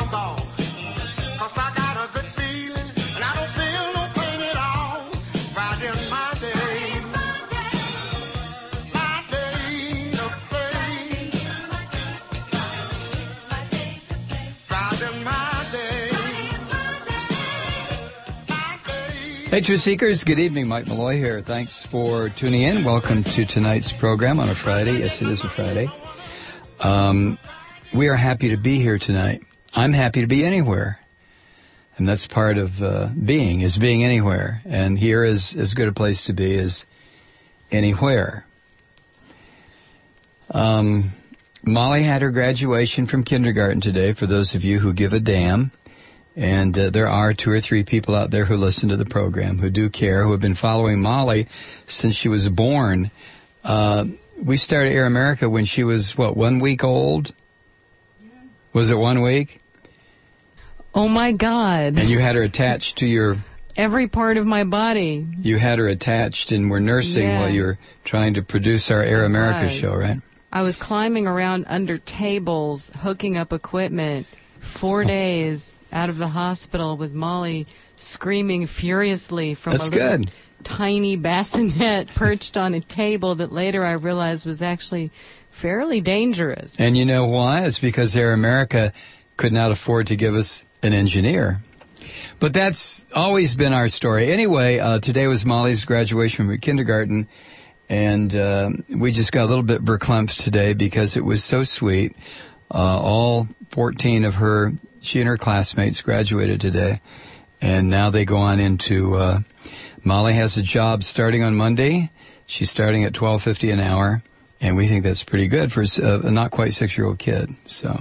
walk on. 'Cause I got a good feeling, and I don't feel no pain at all. Friday's my day. My day to play. Friday's my day. Hey, Truth Seekers. Good evening. Mike Malloy here. Thanks for tuning in. Welcome to tonight's program on a Friday. Yes, it is a Friday. We are happy to be here tonight. I'm happy to be anywhere. And that's part of being anywhere. And here is as good a place to be as anywhere. Molly had her graduation from kindergarten today, for those of you who give a damn. And there are 2 or 3 people out there who listen to the program, who do care, who have been following Molly since she was born. We started Air America when she was, 1 week old? Was it 1 week? Oh, my God. And you had her attached to your... Every part of my body. You had her attached and were nursing while you were trying to produce our Air America show, right? I was climbing around under tables, hooking up equipment, 4 days out of the hospital with Molly screaming furiously from That's a little good. tiny bassinet perched on a table that later I realized was actually fairly dangerous. And you know why? It's because Air America could not afford to give us an engineer. But that's always been our story. Anyway, today was Molly's graduation from kindergarten, and we just got a little bit verklempt today because it was so sweet. All 14 of her, she and her classmates graduated today, and now they go on into, Molly has a job starting on Monday. She's starting at $12.50 an hour, and we think that's pretty good for a not quite 6-year-old kid. So,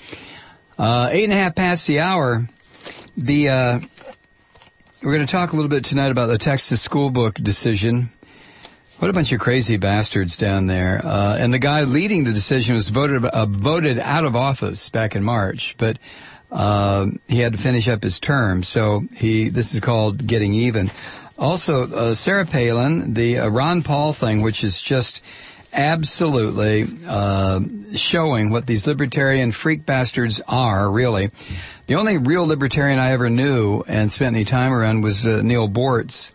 8:30 past the hour. We're going to talk a little bit tonight about the Texas school book decision. What a bunch of crazy bastards down there. And the guy leading the decision was voted out of office back in March, but he had to finish up his term. So this is called getting even. Also, Sarah Palin, the Ron Paul thing, which is just absolutely showing what these libertarian freak bastards are, really. The only real libertarian I ever knew and spent any time around was Neil Bortz.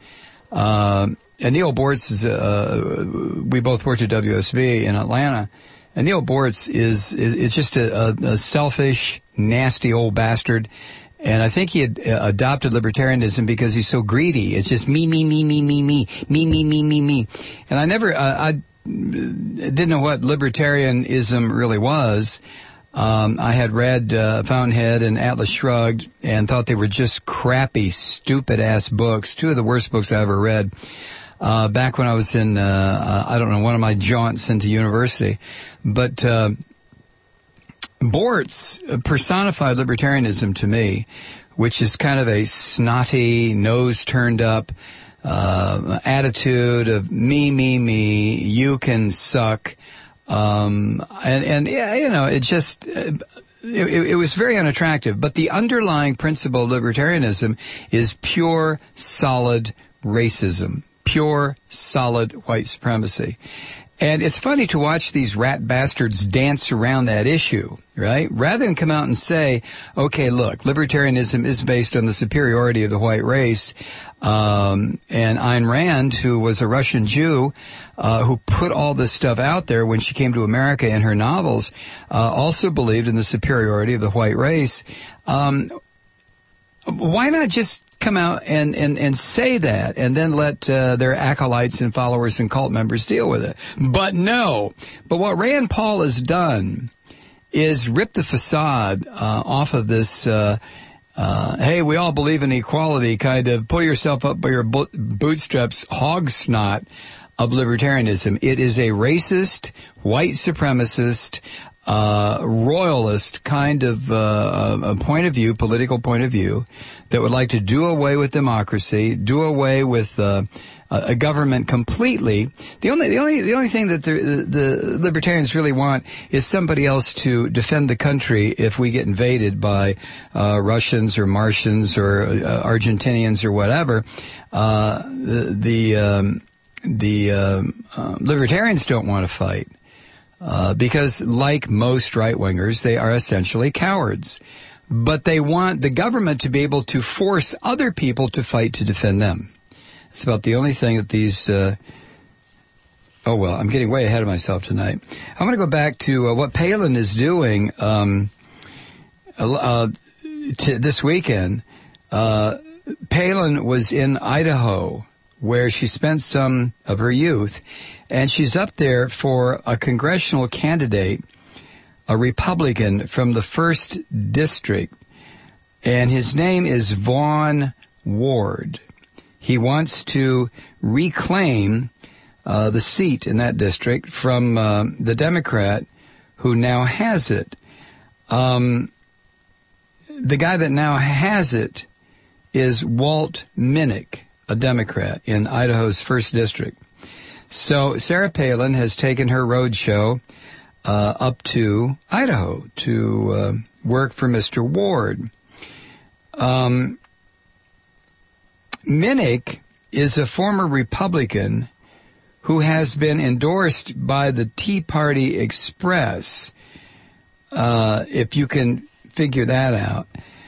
And Neil Bortz is, we both worked at WSB in Atlanta. And Neil Bortz is just a selfish, nasty old bastard. And I think he had adopted libertarianism because he's so greedy. It's just me. And I didn't know what libertarianism really was. I had read Fountainhead and Atlas Shrugged and thought they were just crappy, stupid-ass books. 2 of the worst books I ever read. Back when I was in, one of my jaunts into university. But Bortz personified libertarianism to me, which is kind of a snotty, nose-turned-up attitude of me, you can suck. It was very unattractive. But the underlying principle of libertarianism is pure, solid racism. Pure, solid white supremacy. And it's funny to watch these rat bastards dance around that issue, right? Rather than come out and say, okay, look, libertarianism is based on the superiority of the white race. And Ayn Rand, who was a Russian Jew, who put all this stuff out there when she came to America in her novels, also believed in the superiority of the white race. Why not just come out and say that and then let their acolytes and followers and cult members deal with it? But no. But what Rand Paul has done is rip the facade off of this hey, we all believe in equality kind of pull yourself up by your bootstraps hog snot of libertarianism. It is a racist, white supremacist, royalist kind of a point of view, political point of view, that would like to do away with democracy, do away with a government completely. The only thing that the libertarians really want is somebody else to defend the country if we get invaded by Russians or Martians or Argentinians or whatever. The libertarians don't want to fight. Because like most right-wingers, they are essentially cowards. but they want the government to be able to force other people to fight to defend them. It's about the only thing that these... oh, well, I'm getting way ahead of myself tonight. I'm going to go back to what Palin is doing this weekend. Palin was in Idaho, where she spent some of her youth, and she's up there for a congressional candidate, a Republican from the 1st District, and his name is Vaughn Ward. He wants to reclaim the seat in that district from the Democrat who now has it. The guy that now has it is Walt Minnick, a Democrat in Idaho's 1st District. So Sarah Palin has taken her road show up to Idaho to work for Mr. Ward. Minnick is a former Republican who has been endorsed by the Tea Party Express, if you can figure that out.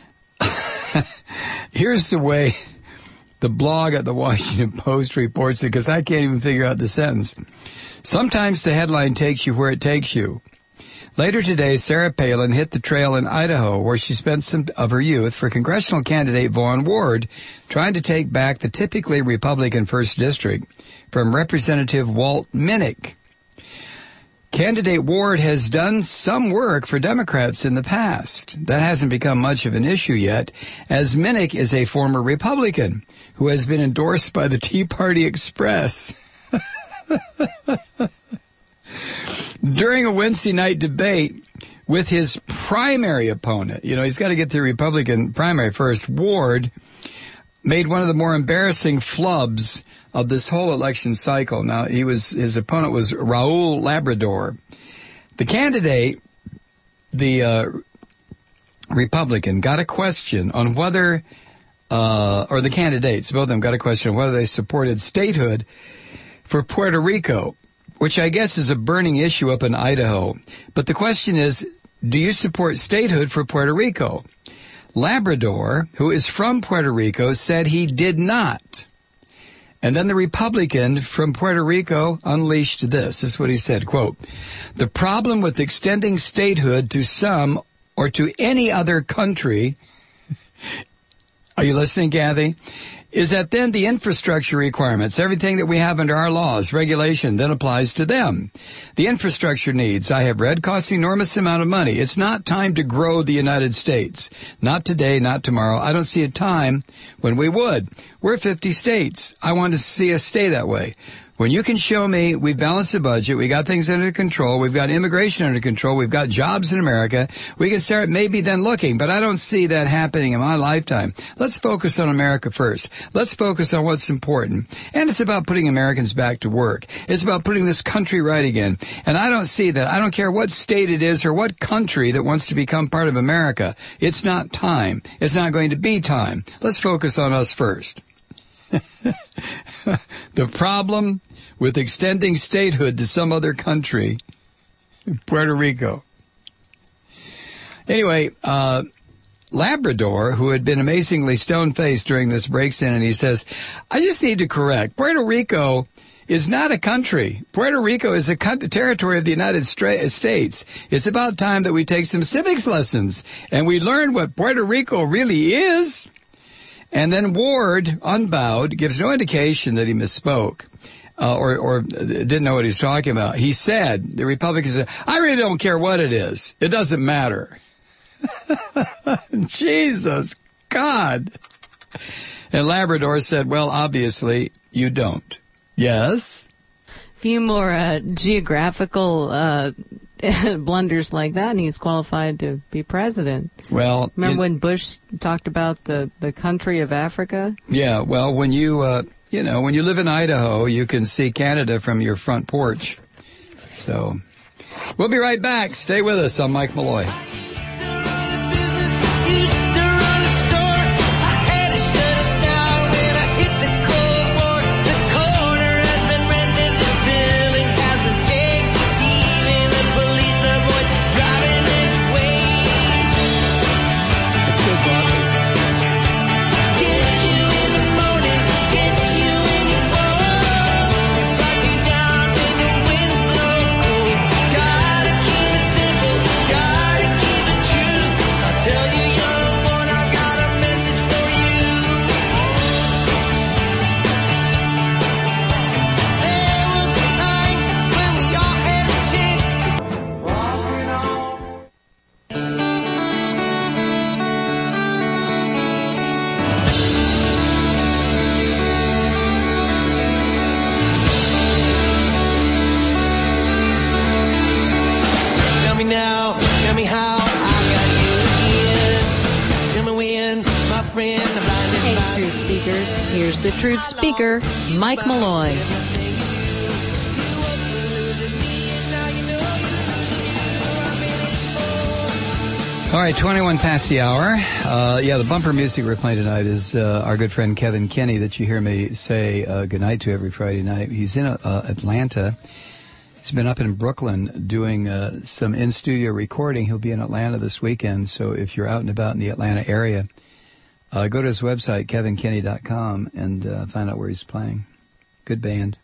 Here's the way the blog at the Washington Post reports it, because I can't even figure out the sentence. Sometimes the headline takes you where it takes you. Later today, Sarah Palin hit the trail in Idaho, where she spent some of her youth for congressional candidate Vaughn Ward, trying to take back the typically Republican 1st District from Representative Walt Minnick. Candidate Ward has done some work for Democrats in the past. That hasn't become much of an issue yet, as Minnick is a former Republican who has been endorsed by the Tea Party Express. During a Wednesday night debate with his primary opponent, he's got to get the Republican primary first, Ward made one of the more embarrassing flubs of this whole election cycle. Now, his opponent was Raul Labrador. The candidate, the Republican, got a question on whether, or the candidates, both of them got a question on whether they supported statehood for Puerto Rico, which I guess is a burning issue up in Idaho. But the question is, do you support statehood for Puerto Rico? Labrador, who is from Puerto Rico, said he did not. And then the Republican from Puerto Rico unleashed this. This is what he said, quote, "The problem with extending statehood to some or to any other country," are you listening, Kathy? "is that then the infrastructure requirements, everything that we have under our laws, regulation, then applies to them. The infrastructure needs, I have read, cost an enormous amount of money. It's not time to grow the United States. Not today, not tomorrow. I don't see a time when we would. We're 50 states. I want to see us stay that way. When you can show me we've balanced the budget, we got things under control, we've got immigration under control, we've got jobs in America, we can start maybe then looking, but I don't see that happening in my lifetime. Let's focus on America first. Let's focus on what's important. And it's about putting Americans back to work. It's about putting this country right again. And I don't see that. I don't care what state it is or what country that wants to become part of America. It's not time. It's not going to be time. Let's focus on us first." The problem with extending statehood to some other country, Puerto Rico. Anyway, Labrador, who had been amazingly stone-faced during this, breaks in and he says, "I just need to correct. Puerto Rico is not a country. Puerto Rico is a territory of the United States. It's about time that we take some civics lessons and we learn what Puerto Rico really is." And then Ward, unbowed, gives no indication that he misspoke or didn't know what he's talking about. He said, the Republicans said, "I really don't care what it is. It doesn't matter." Jesus God. And Labrador said, "Well, obviously, you don't." Yes? Few more geographical blunders like that, and he's qualified to be president. Well, remember when Bush talked about the country of Africa? Yeah, well, when you when you live in Idaho, you can see Canada from your front porch. So, we'll be right back. Stay with us. I'm Mike Malloy. the truth speaker, Mike Malloy. All right, 21 past the hour. The bumper music we're playing tonight is our good friend Kevin Kinney that you hear me say goodnight to every Friday night. He's in Atlanta. He's been up in Brooklyn doing some in-studio recording. He'll be in Atlanta this weekend, so if you're out and about in the Atlanta area, go to his website, kevinkinney.com, and find out where he's playing. Good band.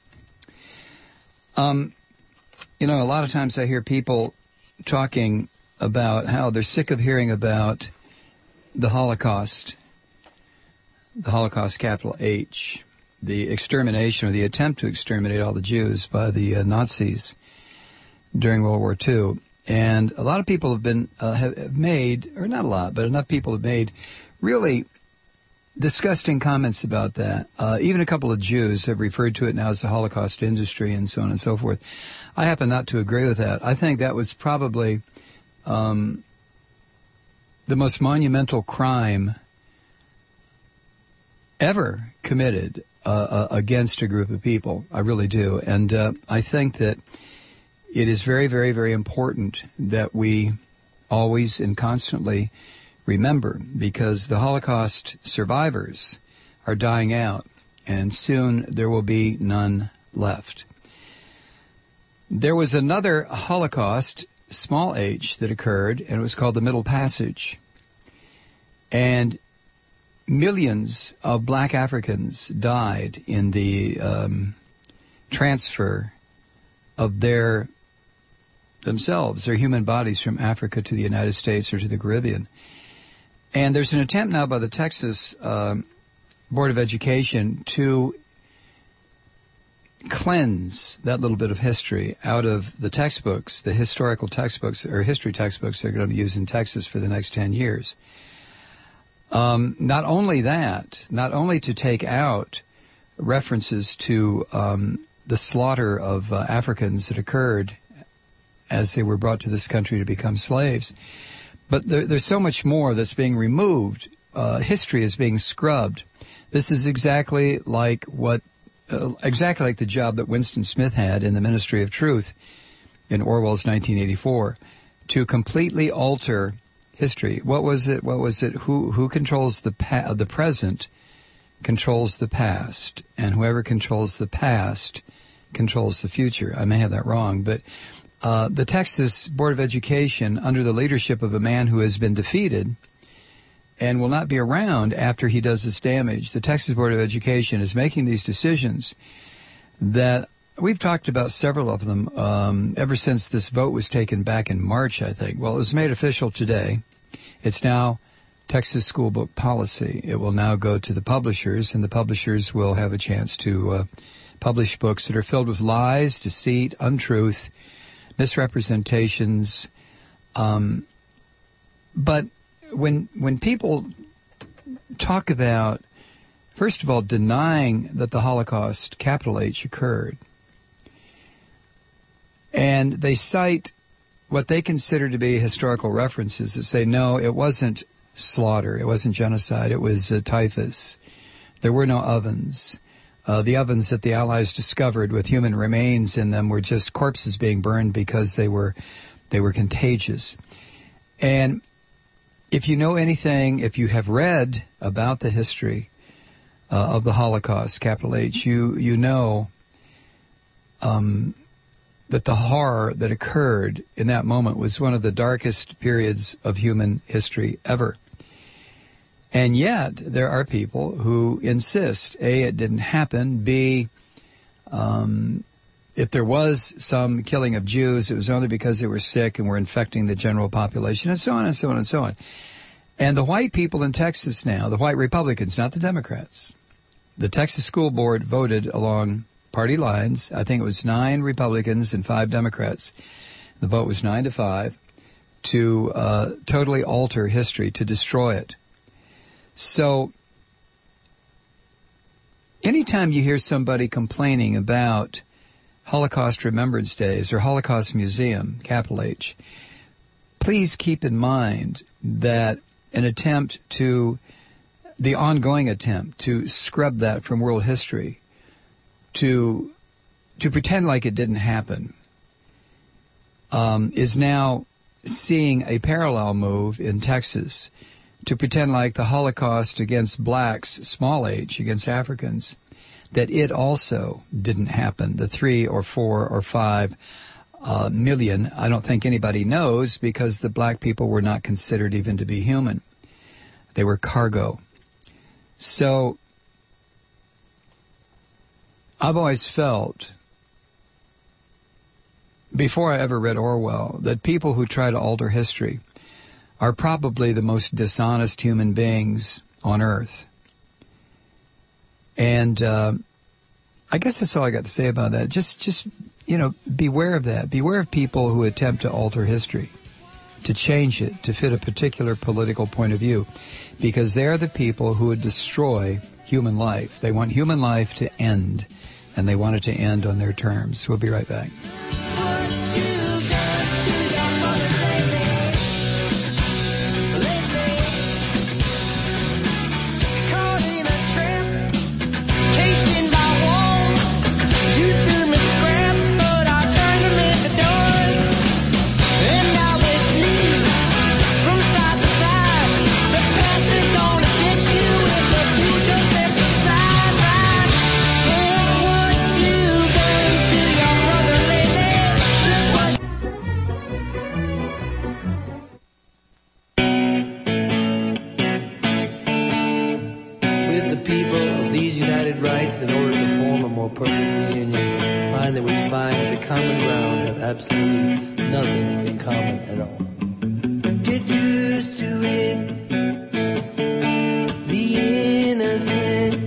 A lot of times I hear people talking about how they're sick of hearing about the Holocaust, capital H, the extermination or the attempt to exterminate all the Jews by the Nazis during World War II. And a lot of people have been, have made, or not a lot, but enough people have made really disgusting comments about that. Even a couple of Jews have referred to it now as the Holocaust industry and so on and so forth. I happen not to agree with that. I think that was probably the most monumental crime ever committed against a group of people. I really do. And I think that it is very, very, very important that we always and constantly remember, because the Holocaust survivors are dying out, and soon there will be none left. There was another Holocaust, small h, that occurred, and it was called the Middle Passage. And millions of black Africans died in the transfer of their human bodies from Africa to the United States or to the Caribbean. And there's an attempt now by the Texas Board of Education to cleanse that little bit of history out of the textbooks, the historical textbooks or history textbooks they're going to be used in Texas for the next 10 years. Not only to take out references to the slaughter of Africans that occurred as they were brought to this country to become slaves, but there's so much more that's being removed. History is being scrubbed. This is exactly like the job that Winston Smith had in the Ministry of Truth in Orwell's 1984, to completely alter history. What was it? Who controls the present controls the past, and whoever controls the past controls the future. I may have that wrong, but the Texas Board of Education, under the leadership of a man who has been defeated and will not be around after he does this damage, the Texas Board of Education is making these decisions that we've talked about, several of them, ever since this vote was taken back in March, I think. Well, it was made official today. It's now Texas School Book Policy. It will now go to the publishers, and the publishers will have a chance to publish books that are filled with lies, deceit, untruth, misrepresentations. But when people talk about, first of all, denying that the Holocaust, capital H, occurred, and they cite what they consider to be historical references that say, no, it wasn't slaughter, it wasn't genocide, it was typhus. There were no ovens. The ovens that the Allies discovered with human remains in them were just corpses being burned because they were contagious. And if you know anything, if you have read about the history of the Holocaust, capital H, you know that the horror that occurred in that moment was one of the darkest periods of human history ever. And yet, there are people who insist, A, it didn't happen, B, if there was some killing of Jews, it was only because they were sick and were infecting the general population, and so on and so on and so on. And the white people in Texas now, the white Republicans, not the Democrats, the Texas School Board voted along party lines. I think it was 9 Republicans and 5 Democrats. The vote was 9-5 to totally alter history, to destroy it. So anytime you hear somebody complaining about Holocaust Remembrance Days or Holocaust Museum, capital H, please keep in mind that an attempt to the ongoing attempt to scrub that from world history, to pretend like it didn't happen, is now seeing a parallel move in Texas to pretend like the Holocaust against blacks, small h, against Africans, that it also didn't happen. The 3 or 4 or 5 million, I don't think anybody knows, because the black people were not considered even to be human. They were cargo. So I've always felt, before I ever read Orwell, that people who try to alter history are probably the most dishonest human beings on earth. And I guess that's all I got to say about that. Just beware of that. Beware of people who attempt to alter history, to change it, to fit a particular political point of view, because they're the people who would destroy human life. They want human life to end, and they want it to end on their terms. We'll be right back. Absolutely nothing in common at all. Get used to it, the innocent.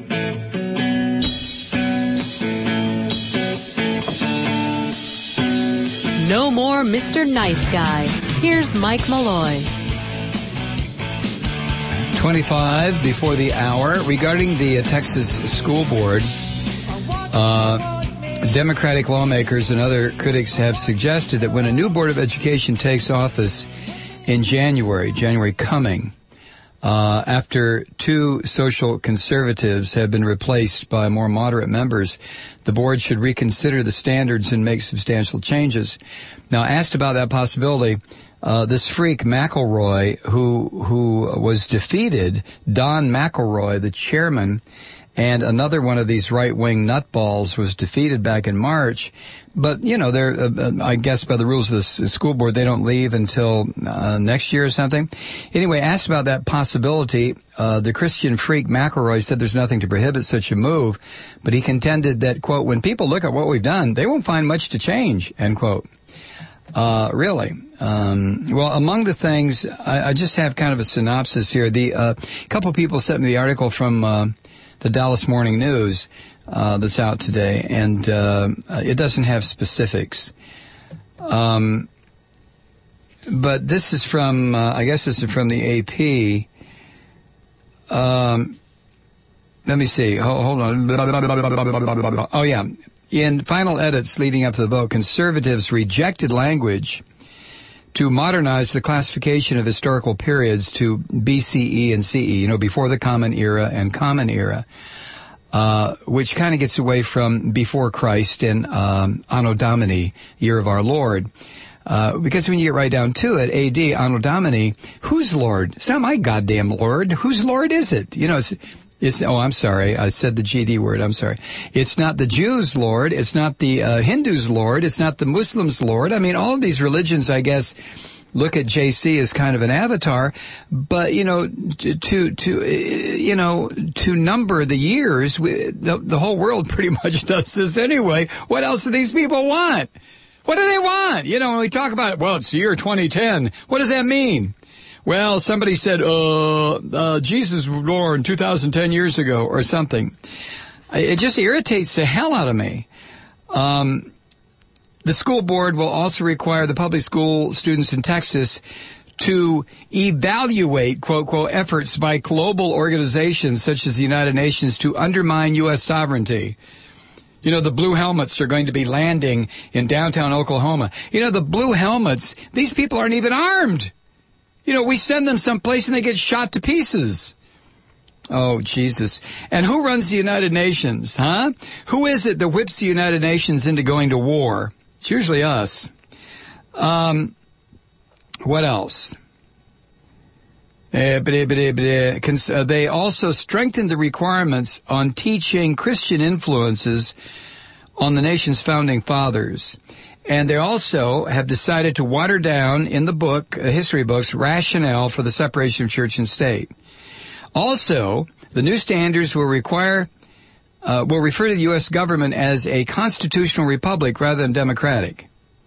No more Mr. Nice Guy. Here's Mike Malloy. 25 before the hour. Regarding the Texas school board, Democratic lawmakers and other critics have suggested that when a new Board of Education takes office in January coming, after 2 social conservatives have been replaced by more moderate members, the board should reconsider the standards and make substantial changes. Now, asked about that possibility, this freak McElroy, who was defeated, Don McElroy, the chairman, and another one of these right-wing nutballs was defeated back in March. But, they're, I guess by the rules of the school board, they don't leave until next year or something. Anyway, asked about that possibility, the Christian freak McElroy said there's nothing to prohibit such a move, but he contended that, quote, when people look at what we've done, they won't find much to change, end quote. Really? Well, among the things, I just have kind of a synopsis here. The couple of people sent me the article from the Dallas Morning News that's out today, and it doesn't have specifics. But this is from, I guess this is from the AP. Let me see. Hold on. Oh, yeah. In final edits leading up to the vote, conservatives rejected language to modernize the classification of historical periods to BCE and CE, before the Common Era and Common Era, which kind of gets away from before Christ and Anno Domini, Year of Our Lord. Because when you get right down to it, AD, Anno Domini, who's Lord? It's not my goddamn Lord. Whose Lord is it? I'm sorry. I said the GD word. I'm sorry. It's not the Jews' Lord. It's not the Hindus' Lord. It's not the Muslims' Lord. I mean, all of these religions, I guess, look at JC as kind of an avatar. But, to number the years, the whole world pretty much does this anyway. What else do these people want? What do they want? When we talk about it, well, it's the year 2010. What does that mean? Well, somebody said, Jesus was born 2,010 years ago or something. It just irritates the hell out of me. The school board will also require the public school students in Texas to evaluate, quote, quote, efforts by global organizations such as the United Nations to undermine U.S. sovereignty. The blue helmets are going to be landing in downtown Oklahoma. The blue helmets, these people aren't even armed. We send them someplace and they get shot to pieces. Oh, Jesus. And who runs the United Nations, huh? Who is it that whips the United Nations into going to war? It's usually us. What else? They also strengthened the requirements on teaching Christian influences on the nation's founding fathers. And they also have decided to water down in the book, history books, rationale for the separation of church and state. Also, the new standards will refer to the U.S. government as a constitutional republic rather than democratic.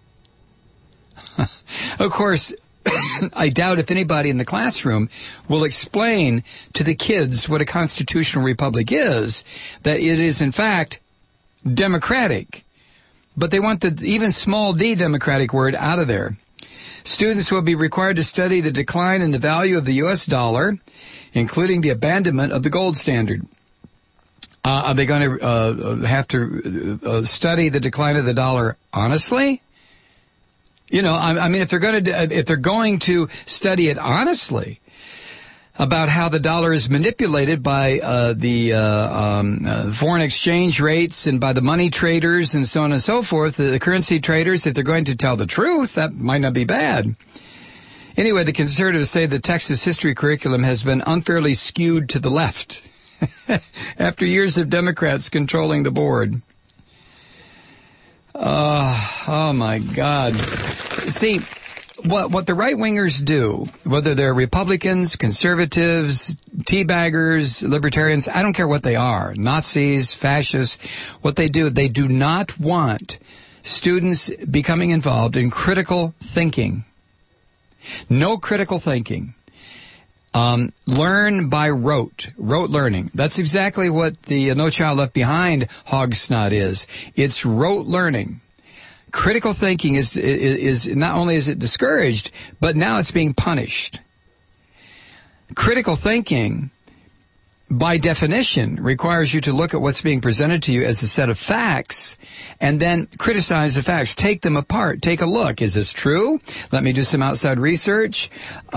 Of course, I doubt if anybody in the classroom will explain to the kids what a constitutional republic is, that it is, in fact, democratic. But they want the even small d democratic word out of there. Students will be required to study the decline in the value of the U.S. dollar, including the abandonment of the gold standard. Are they going to have to study the decline of the dollar honestly? You know, I mean, if they're going to study it honestly about how the dollar is manipulated by the foreign exchange rates and by the money traders and so on and so forth, the currency traders, if they're going to tell the truth, that might not be bad. Anyway, the conservatives say the Texas history curriculum has been unfairly skewed to the left after years of Democrats controlling the board. Oh my God. See, what the right-wingers do, whether they're Republicans, conservatives, teabaggers, libertarians, I don't care what they are, Nazis, fascists, what they do, they do not want students becoming involved in critical thinking. No critical thinking. Learn by rote learning. That's exactly what the No Child Left Behind hog snot is. It's rote learning. Critical thinking is not only is it discouraged, but now it's being punished. Critical thinking, by definition, requires you to look at what's being presented to you as a set of facts and then criticize the facts. Take them apart. Take a look. Is this true? Let me do some outside research.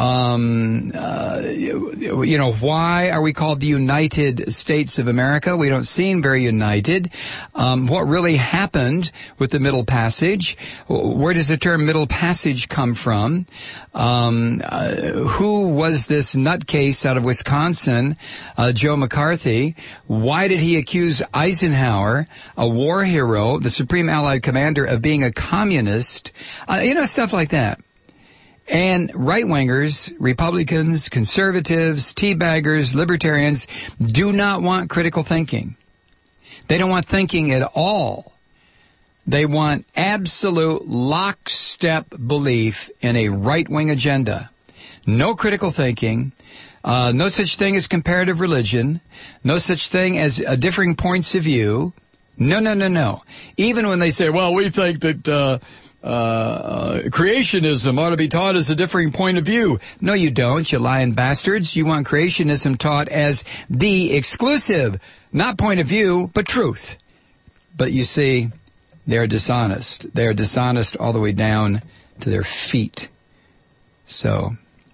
Why are we called the United States of America? We don't seem very united. What really happened with the Middle Passage? Where does the term Middle Passage come from? Who was this nutcase out of Wisconsin, Joe McCarthy? Why did he accuse Eisenhower, a war hero, the Supreme Allied Commander, of being a communist? Stuff like that. And right-wingers, Republicans, conservatives, teabaggers, libertarians do not want critical thinking. They don't want thinking at all. They want absolute lockstep belief in a right-wing agenda. No critical thinking. No such thing as comparative religion. No such thing as differing points of view. No. Even when they say, well, we think that creationism ought to be taught as a differing point of view. No, you don't, you lying bastards. You want creationism taught as the exclusive, not point of view, but truth. But you see, they're dishonest. They're dishonest all the way down to their feet. So,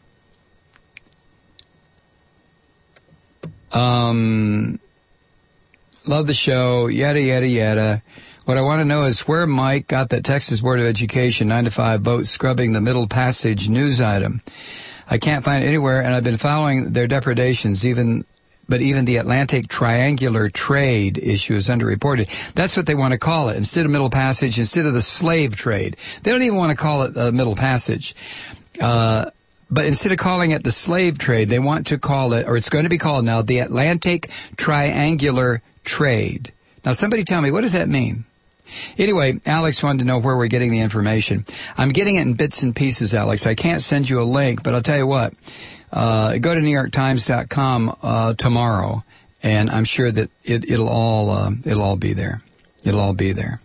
love the show, yada, yada, yada. What I want to know is where Mike got that Texas Board of Education 9-to-5 vote scrubbing the Middle Passage news item. I can't find it anywhere, and I've been following their depredations, but even the Atlantic Triangular Trade issue is underreported. That's what they want to call it. Instead of Middle Passage, instead of the slave trade. They don't even want to call it Middle Passage. But instead of calling it the slave trade, they want to call it, or it's going to be called now, the Atlantic Triangular Trade. Now, somebody tell me, what does that mean? Anyway, Alex wanted to know where we're getting the information. I'm getting it in bits and pieces, Alex. I can't send you a link, but I'll tell you what. Go to NewYorkTimes.com tomorrow, and I'm sure that it'll all be there. It'll all be there.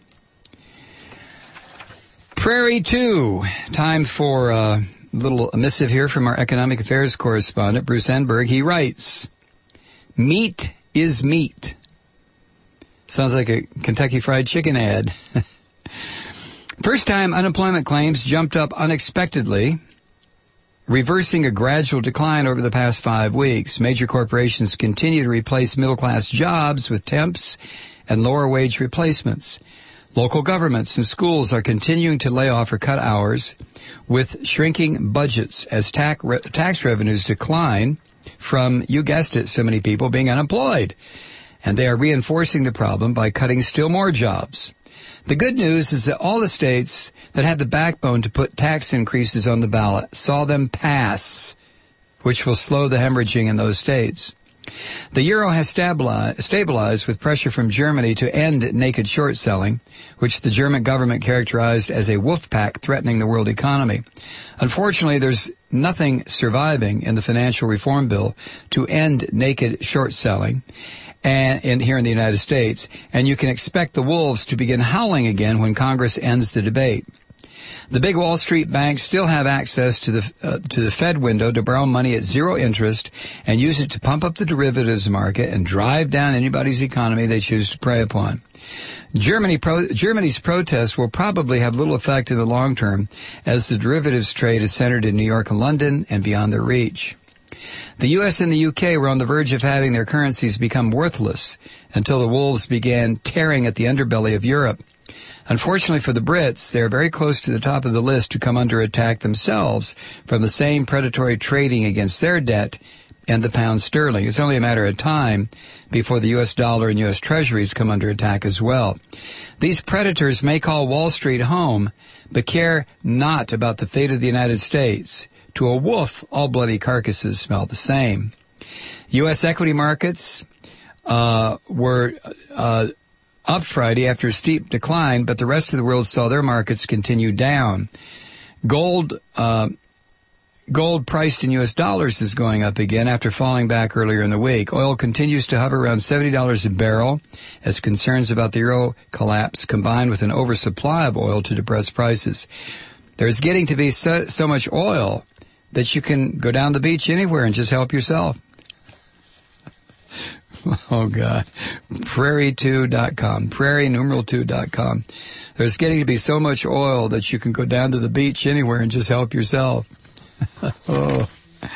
Prairie 2. Time for a little missive here from our economic affairs correspondent, Bruce Enberg. He writes, meat is meat. Sounds like a Kentucky Fried Chicken ad. First-time unemployment claims jumped up unexpectedly reversing a gradual decline over the past 5 weeks. Major corporations continue to replace middle-class jobs with temps and lower-wage replacements. Local governments and schools are continuing to lay off or cut hours with shrinking budgets as tax revenues decline from, you guessed it, so many people being unemployed. And they are reinforcing the problem by cutting still more jobs. The good news is that all the states that had the backbone to put tax increases on the ballot saw them pass, which will slow the hemorrhaging in those states. The euro has stabilized with pressure from Germany to end naked short selling, which the German government characterized as a wolf pack threatening the world economy. Unfortunately, there's nothing surviving in the financial reform bill to end naked short selling and here in the United States, and you can expect the wolves to begin howling again when Congress ends the debate. The big Wall Street banks still have access to the Fed window to borrow money at zero interest and use it to pump up the derivatives market and drive down anybody's economy they choose to prey upon. Germany's protests will probably have little effect in the long term, as the derivatives trade is centered in New York and London and beyond their reach. The U.S. and the U.K. were on the verge of having their currencies become worthless until the wolves began tearing at the underbelly of Europe. Unfortunately for the Brits, they are very close to the top of the list to come under attack themselves from the same predatory trading against their debt and the pound sterling. It's only a matter of time before the U.S. dollar and U.S. treasuries come under attack as well. These predators may call Wall Street home, but care not about the fate of the United States. To a wolf, all bloody carcasses smell the same. U.S. equity markets were up Friday after a steep decline, but the rest of the world saw their markets continue down. Gold priced in U.S. dollars is going up again after falling back earlier in the week. Oil continues to hover around $70 a barrel as concerns about the euro collapse combined with an oversupply of oil to depress prices. There's getting to be so much oil that you can go down the beach anywhere and just help yourself. Oh, God. Prairie2.com. Prairie2.com. There's getting to be so much oil that you can go down to the beach anywhere and just help yourself. Oh.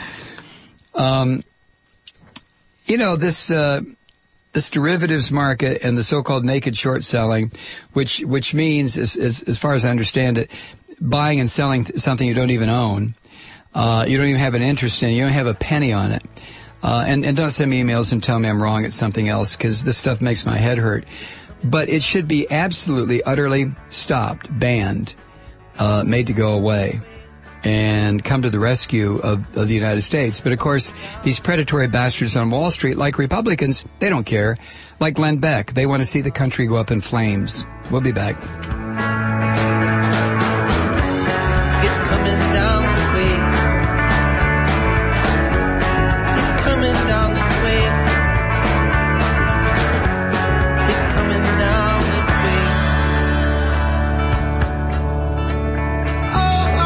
This derivatives market and the so-called naked short selling, which means, as far as I understand it, buying and selling something you don't even own. You don't even have an interest in it. You don't have a penny on it. And don't send me emails and tell me I'm wrong at something else, because this stuff makes my head hurt. But it should be absolutely, utterly stopped, banned, made to go away, and come to the rescue of the United States. But, of course, these predatory bastards on Wall Street, like Republicans, they don't care. Like Glenn Beck, they want to see the country go up in flames. We'll be back. It's coming down this way. It's coming down this way. It's coming down this way. Oh,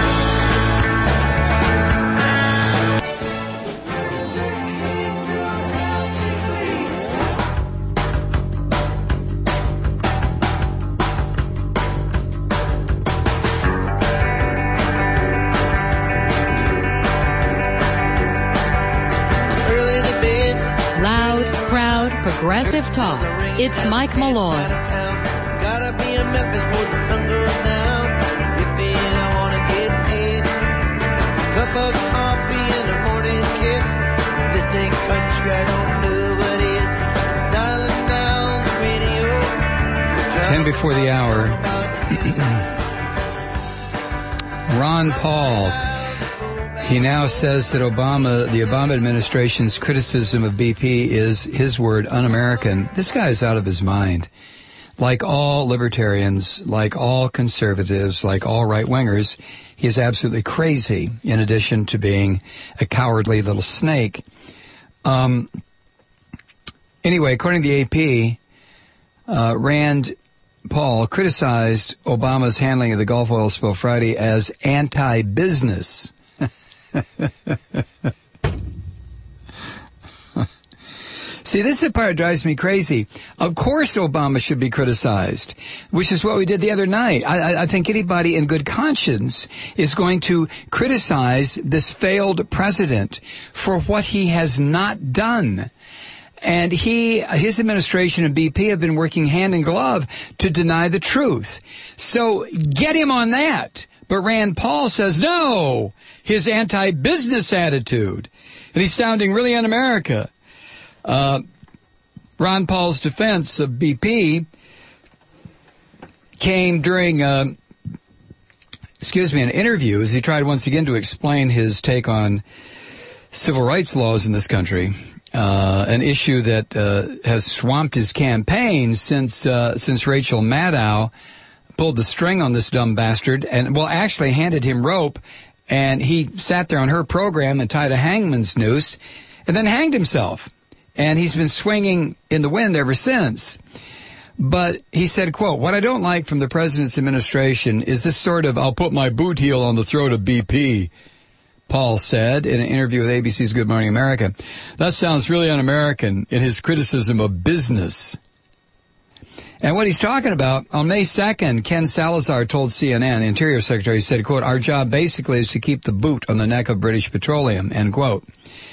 Progressive Talk. It's Mike Malloy. Gotta be in Memphis before the sun goes down. If it, I wanna get paid. Cup of coffee and a morning kiss. This ain't country, I don't know what is. Dialing down the radio. 10 before the hour. Ron Paul. He now says that the Obama administration's criticism of BP is, his word, un-American. This guy is out of his mind. Like all libertarians, like all conservatives, like all right-wingers, he is absolutely crazy, in addition to being a cowardly little snake. Anyway, according to the AP, Rand Paul criticized Obama's handling of the Gulf oil spill Friday as anti-business. See, this is the part that drives me crazy. Of course Obama should be criticized, which is what we did the other night. I think anybody in good conscience is going to criticize this failed president for what he has not done. And his administration and BP have been working hand in glove to deny the truth. So get him on that. But Rand Paul says no, his anti-business attitude. And he's sounding really un-America. Ron Paul's defense of BP came during, an interview as he tried once again to explain his take on civil rights laws in this country, an issue that has swamped his campaign since Rachel Maddow pulled the string on this dumb bastard and, actually handed him rope, and he sat there on her program and tied a hangman's noose and then hanged himself. And he's been swinging in the wind ever since. But he said, quote, "What I don't like from the president's administration is this sort of, I'll put my boot heel on the throat of BP," Paul said in an interview with ABC's Good Morning America. That sounds really un-American in his criticism of business. And what he's talking about, on May 2nd, Ken Salazar told CNN, the Interior Secretary, said, quote, "Our job basically is to keep the boot on the neck of British Petroleum," end quote.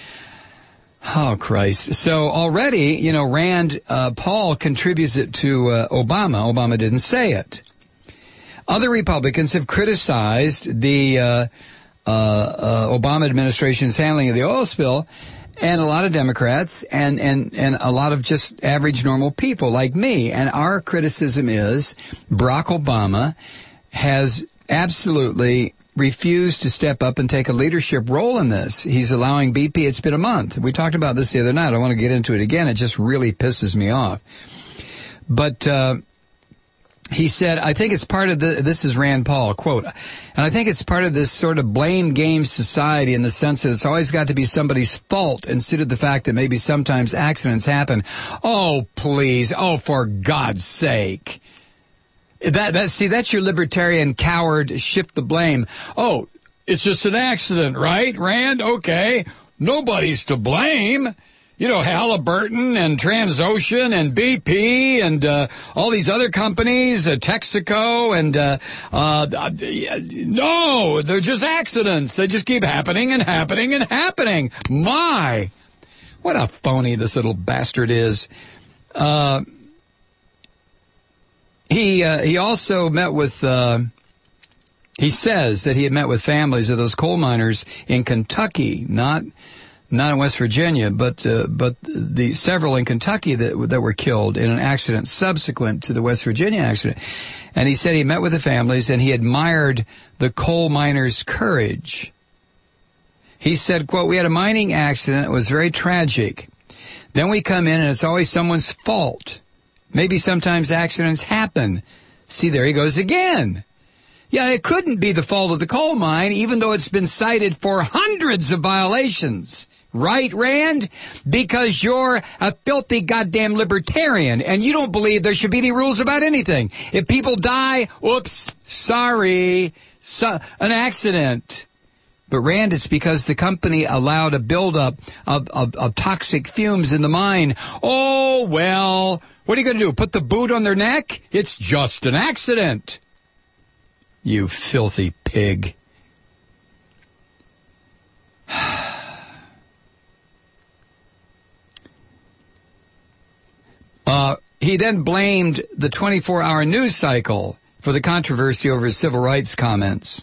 Oh, Christ. So already, Rand Paul contributes it to Obama. Obama didn't say it. Other Republicans have criticized the Obama administration's handling of the oil spill, and a lot of Democrats and a lot of just average normal people like me. And our criticism is Barack Obama has absolutely refused to step up and take a leadership role in this. He's allowing BP. It's been a month. We talked about this the other night. I want to get into it again. It just really pisses me off. But he said, I think it's part of this is Rand Paul, quote, "And I think it's part of this sort of blame game society in the sense that it's always got to be somebody's fault instead of the fact that maybe sometimes accidents happen." Oh, please. Oh, for God's sake. That's your libertarian coward shift the blame. Oh, it's just an accident, right, Rand? Okay. Nobody's to blame. Halliburton and Transocean and BP and all these other companies, Texaco, and no, they're just accidents. They just keep happening and happening and happening. My, what a phony this little bastard is. He also met with, he says that he had met with families of those coal miners in Kentucky, not in West Virginia, but the several in Kentucky that were killed in an accident subsequent to the West Virginia accident. And he said he met with the families and he admired the coal miners' courage. He said, quote, "We had a mining accident. It was very tragic. Then we come in and it's always someone's fault. Maybe sometimes accidents happen." See, there he goes again. Yeah, it couldn't be the fault of the coal mine, even though it's been cited for hundreds of violations. Right, Rand? Because you're a filthy goddamn libertarian, and you don't believe there should be any rules about anything. If people die, oops, sorry, an accident. But Rand, it's because the company allowed a buildup of toxic fumes in the mine. Oh, well, what are you going to do? Put the boot on their neck? It's just an accident. You filthy pig. He then blamed the 24-hour news cycle for the controversy over his civil rights comments.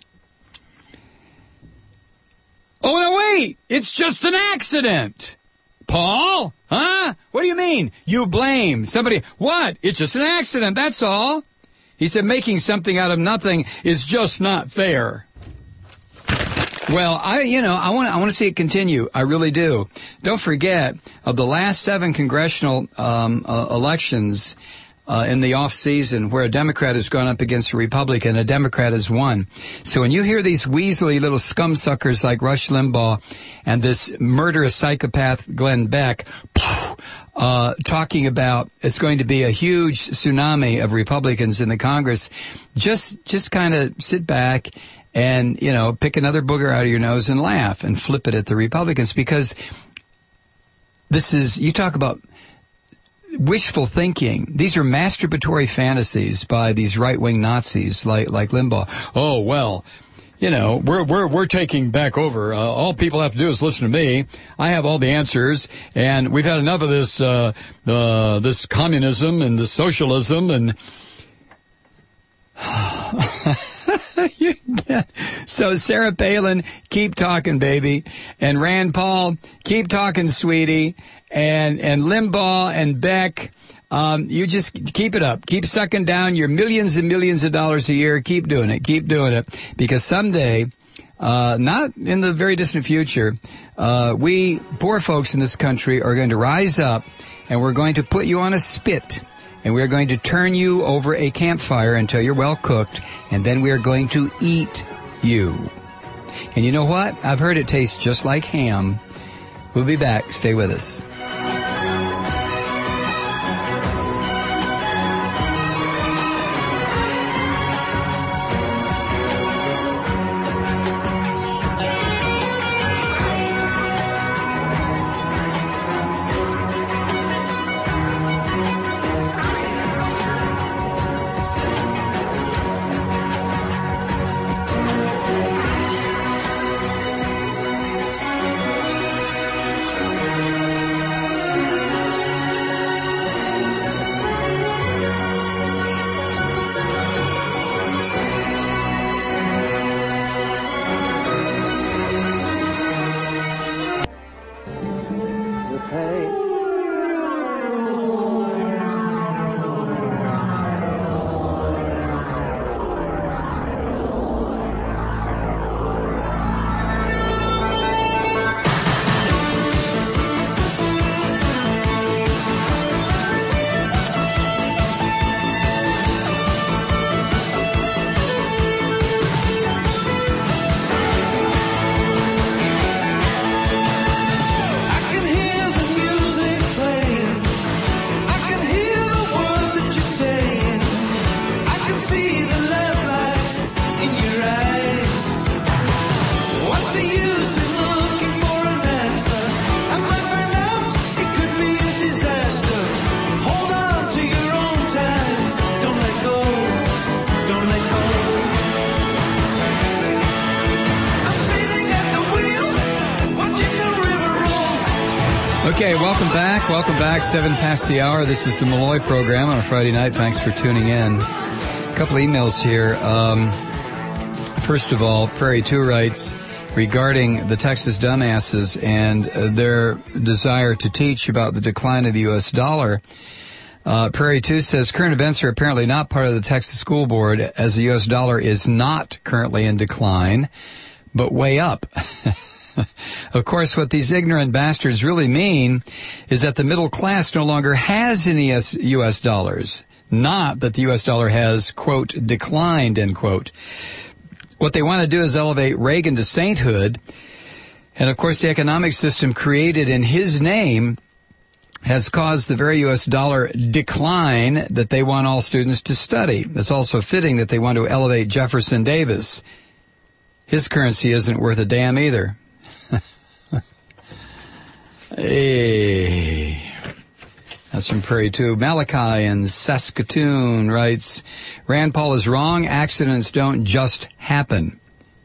Oh, no, wait! It's just an accident! Paul? Huh? What do you mean? You blame somebody. What? It's just an accident, that's all. He said making something out of nothing is just not fair. Well, I want to see it continue. I really do. Don't forget, of the last 7 congressional elections in the off season where a Democrat has gone up against a Republican, a Democrat has won. So when you hear these weaselly little scumsuckers like Rush Limbaugh and this murderous psychopath Glenn Beck talking about it's going to be a huge tsunami of Republicans in the Congress, just kind of sit back and, pick another booger out of your nose and laugh and flip it at the Republicans, because you talk about wishful thinking. These are masturbatory fantasies by these right-wing Nazis like Limbaugh. Oh, well, you know, we're taking back over. All people have to do is listen to me. I have all the answers, and we've had enough of this this communism and the socialism and. So Sarah Palin, keep talking, baby, and Rand Paul, keep talking, sweetie, and Limbaugh and Beck. You just keep it up. Keep sucking down your millions and millions of dollars a year. Keep doing it. Keep doing it. Because someday, not in the very distant future, we poor folks in this country are going to rise up, and we're going to put you on a spit, and we're going to turn you over a campfire until you're well cooked, and then we are going to eat you. And you know what? I've heard it tastes just like ham. We'll be back. Stay with us. Okay, welcome back. Welcome back. 7 past the hour. This is the Malloy program on a Friday night. Thanks for tuning in. A couple emails here. First of all, Prairie 2 writes regarding the Texas dumbasses and their desire to teach about the decline of the U.S. dollar. Prairie 2 says current events are apparently not part of the Texas School Board, as the U.S. dollar is not currently in decline, but way up. Of course, what these ignorant bastards really mean is that the middle class no longer has any U.S. dollars. Not that the U.S. dollar has, quote, declined, end quote. What they want to do is elevate Reagan to sainthood. And, of course, the economic system created in his name has caused the very U.S. dollar decline that they want all students to study. It's also fitting that they want to elevate Jefferson Davis. His currency isn't worth a damn either. Hey, that's from Prairie 2. Malachi in Saskatoon writes, Rand Paul is wrong. Accidents don't just happen.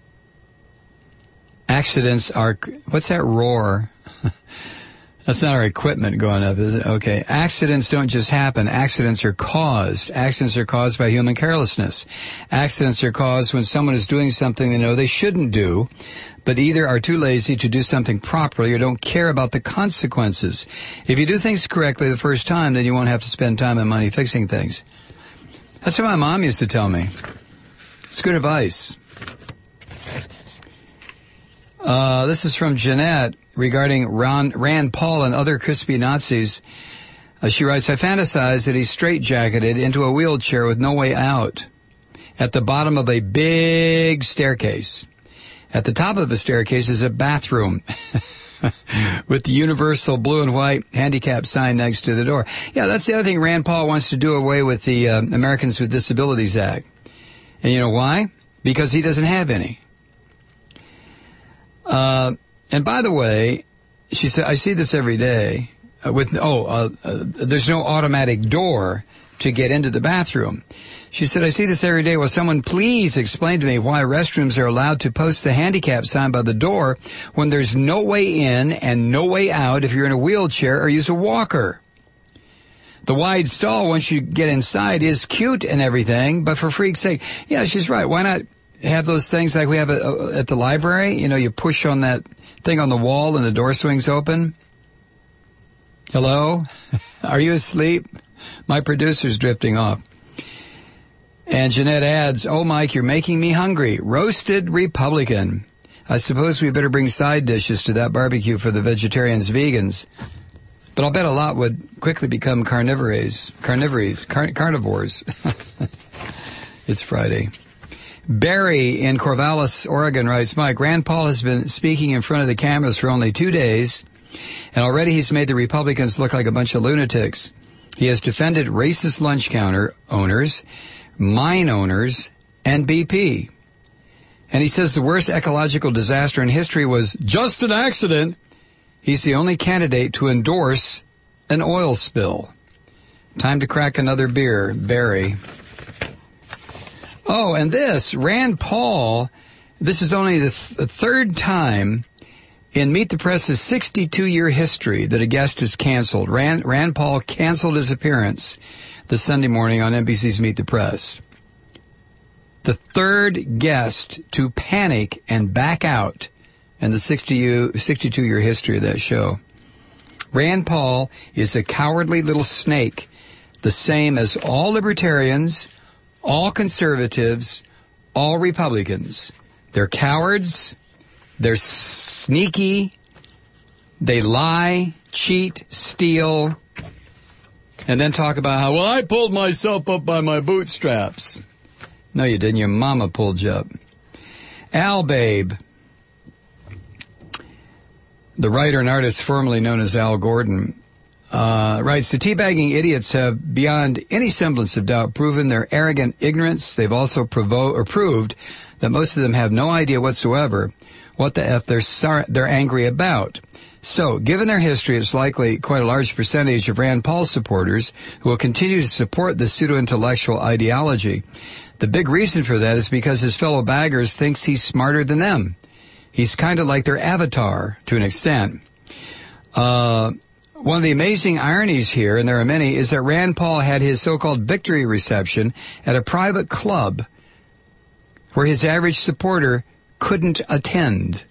Accidents are... What's that roar? That's not our equipment going up, is it? Okay. Accidents don't just happen. Accidents are caused. Accidents are caused by human carelessness. Accidents are caused when someone is doing something they know they shouldn't do, but either are too lazy to do something properly or don't care about the consequences. If you do things correctly the first time, then you won't have to spend time and money fixing things. That's what my mom used to tell me. It's good advice. This is from Jeanette regarding Rand Paul and other crispy Nazis. She writes, I fantasize that he's straitjacketed into a wheelchair with no way out at the bottom of a big staircase. At the top of the staircase is a bathroom with the universal blue and white handicap sign next to the door. Yeah, that's the other thing. Rand Paul wants to do away with the Americans with Disabilities Act. And you know why? Because he doesn't have any. And by the way, she said, I see this every day. there's no automatic door to get into the bathroom. She said, I see this every day. Will someone please explain to me why restrooms are allowed to post the handicap sign by the door when there's no way in and no way out if you're in a wheelchair or use a walker? The wide stall, once you get inside, is cute and everything, but for freak's sake, yeah, she's right. Why not have those things like we have at the library? You know, you push on that thing on the wall and the door swings open. Hello? Are you asleep? My producer's drifting off. And Jeanette adds, oh, Mike, you're making me hungry. Roasted Republican. I suppose we better bring side dishes to that barbecue for the vegetarians, vegans. But I'll bet a lot would quickly become carnivores. It's Friday. Barry in Corvallis, Oregon writes, Mike, Rand Paul has been speaking in front of the cameras for only 2 days, and already he's made the Republicans look like a bunch of lunatics. He has defended racist lunch counter owners, mine owners, and BP. And he says the worst ecological disaster in history was just an accident. He's the only candidate to endorse an oil spill. Time to crack another beer, Barry. Oh, and this, Rand Paul, this is only the third time in Meet the Press's 62-year history that a guest is canceled. Rand Paul canceled his appearance this Sunday morning on NBC's Meet the Press. The third guest to panic and back out in the 62-year history of that show. Rand Paul is a cowardly little snake, the same as all libertarians, all conservatives, all Republicans. They're cowards, they're sneaky, they lie, cheat, steal, and then talk about how, well, I pulled myself up by my bootstraps. No, you didn't. Your mama pulled you up. Al Babe, the writer and artist formerly known as Al Gordon, writes, the teabagging idiots have, beyond any semblance of doubt, proven their arrogant ignorance. They've also proved that most of them have no idea whatsoever what the F they're angry about. So, given their history, it's likely quite a large percentage of Rand Paul's supporters who will continue to support this pseudo-intellectual ideology. The big reason for that is because his fellow baggers thinks he's smarter than them. He's kind of like their avatar, to an extent. One of the amazing ironies here, and there are many, is that Rand Paul had his so-called victory reception at a private club where his average supporter couldn't attend.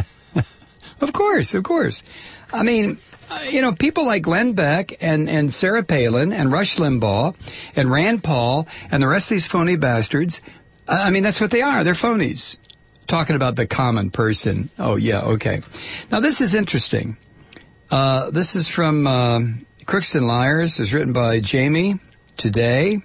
Of course. I mean, you know, people like Glenn Beck and Sarah Palin and Rush Limbaugh and Rand Paul and the rest of these phony bastards, I mean, that's what they are. They're phonies. Talking about the common person. Oh, yeah, okay. Now, this is interesting. This is from Crooks and Liars. It was written by Jamie today.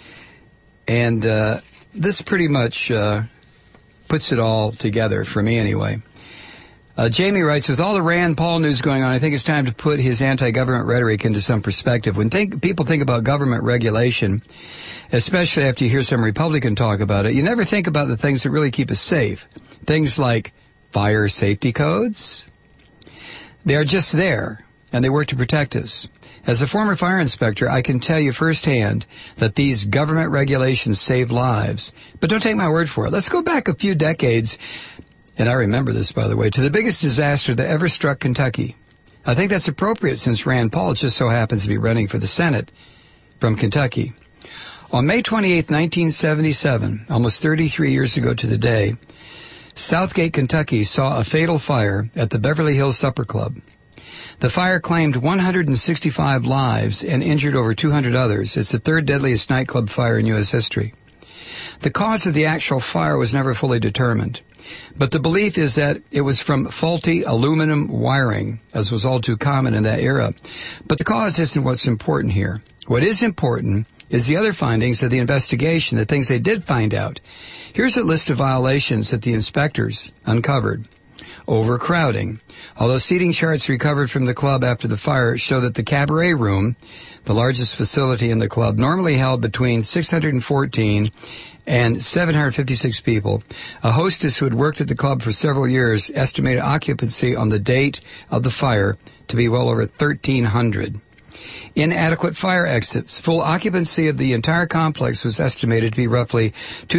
And this pretty much puts it all together, for me anyway. Jamie writes, with all the Rand Paul news going on, I think it's time to put his anti-government rhetoric into some perspective. When people think about government regulation, especially after you hear some Republican talk about it, you never think about the things that really keep us safe. Things like fire safety codes. They are just there, and they work to protect us. As a former fire inspector, I can tell you firsthand that these government regulations save lives. But don't take my word for it. Let's go back a few decades, and I remember this, by the way, to the biggest disaster that ever struck Kentucky. I think that's appropriate since Rand Paul just so happens to be running for the Senate from Kentucky. On May 28, 1977, almost 33 years ago to the day, Southgate, Kentucky saw a fatal fire at the Beverly Hills Supper Club. The fire claimed 165 lives and injured over 200 others. It's the third deadliest nightclub fire in U.S. history. The cause of the actual fire was never fully determined, but the belief is that it was from faulty aluminum wiring, as was all too common in that era. But the cause isn't what's important here. What is important is the other findings of the investigation, the things they did find out. Here's a list of violations that the inspectors uncovered. Overcrowding. Although seating charts recovered from the club after the fire show that the cabaret room, the largest facility in the club, normally held between 614 and 756 people. A hostess who had worked at the club for several years estimated occupancy on the date of the fire to be well over 1,300. Inadequate fire exits. Full occupancy of the entire complex was estimated to be roughly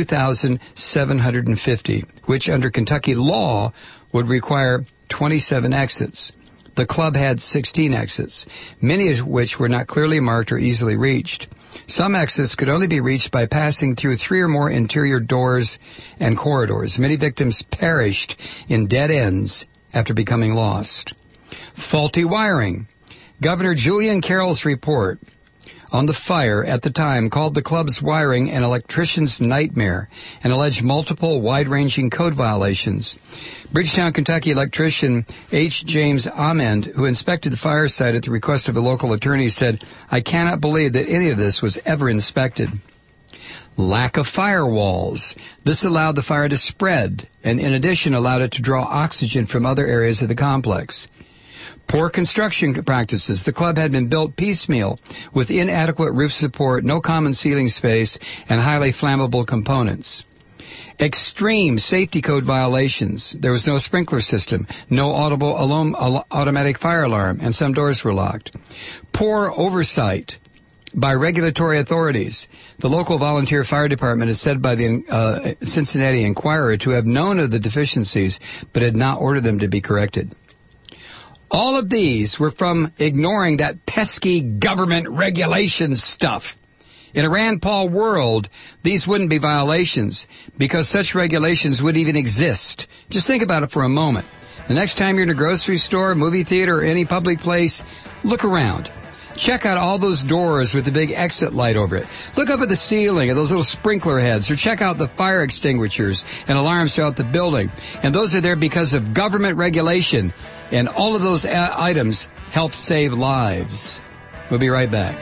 2,750, which under Kentucky law would require 27 exits. The club had 16 exits, many of which were not clearly marked or easily reached. Some exits could only be reached by passing through 3 or more interior doors and corridors. Many victims perished in dead ends after becoming lost. Faulty wiring. Governor Julian Carroll's report on the fire at the time called the club's wiring an electrician's nightmare and alleged multiple wide-ranging code violations. Bridgetown, Kentucky electrician H. James Amend, who inspected the fire site at the request of a local attorney, said, "I cannot believe that any of this was ever inspected." Lack of firewalls. This allowed the fire to spread and in addition allowed it to draw oxygen from other areas of the complex. Poor construction practices. The club had been built piecemeal with inadequate roof support, no common ceiling space, and highly flammable components. Extreme safety code violations. There was no sprinkler system, no audible automatic fire alarm, and some doors were locked. Poor oversight by regulatory authorities. The local volunteer fire department is said by the Cincinnati Enquirer to have known of the deficiencies, but had not ordered them to be corrected. All of these were from ignoring that pesky government regulation stuff. In a Rand Paul world, these wouldn't be violations because such regulations wouldn't even exist. Just think about it for a moment. The next time you're in a grocery store, movie theater, or any public place, look around. Check out all those doors with the big exit light over it. Look up at the ceiling at those little sprinkler heads, or check out the fire extinguishers and alarms throughout the building. And those are there because of government regulation. And all of those items help save lives. We'll be right back.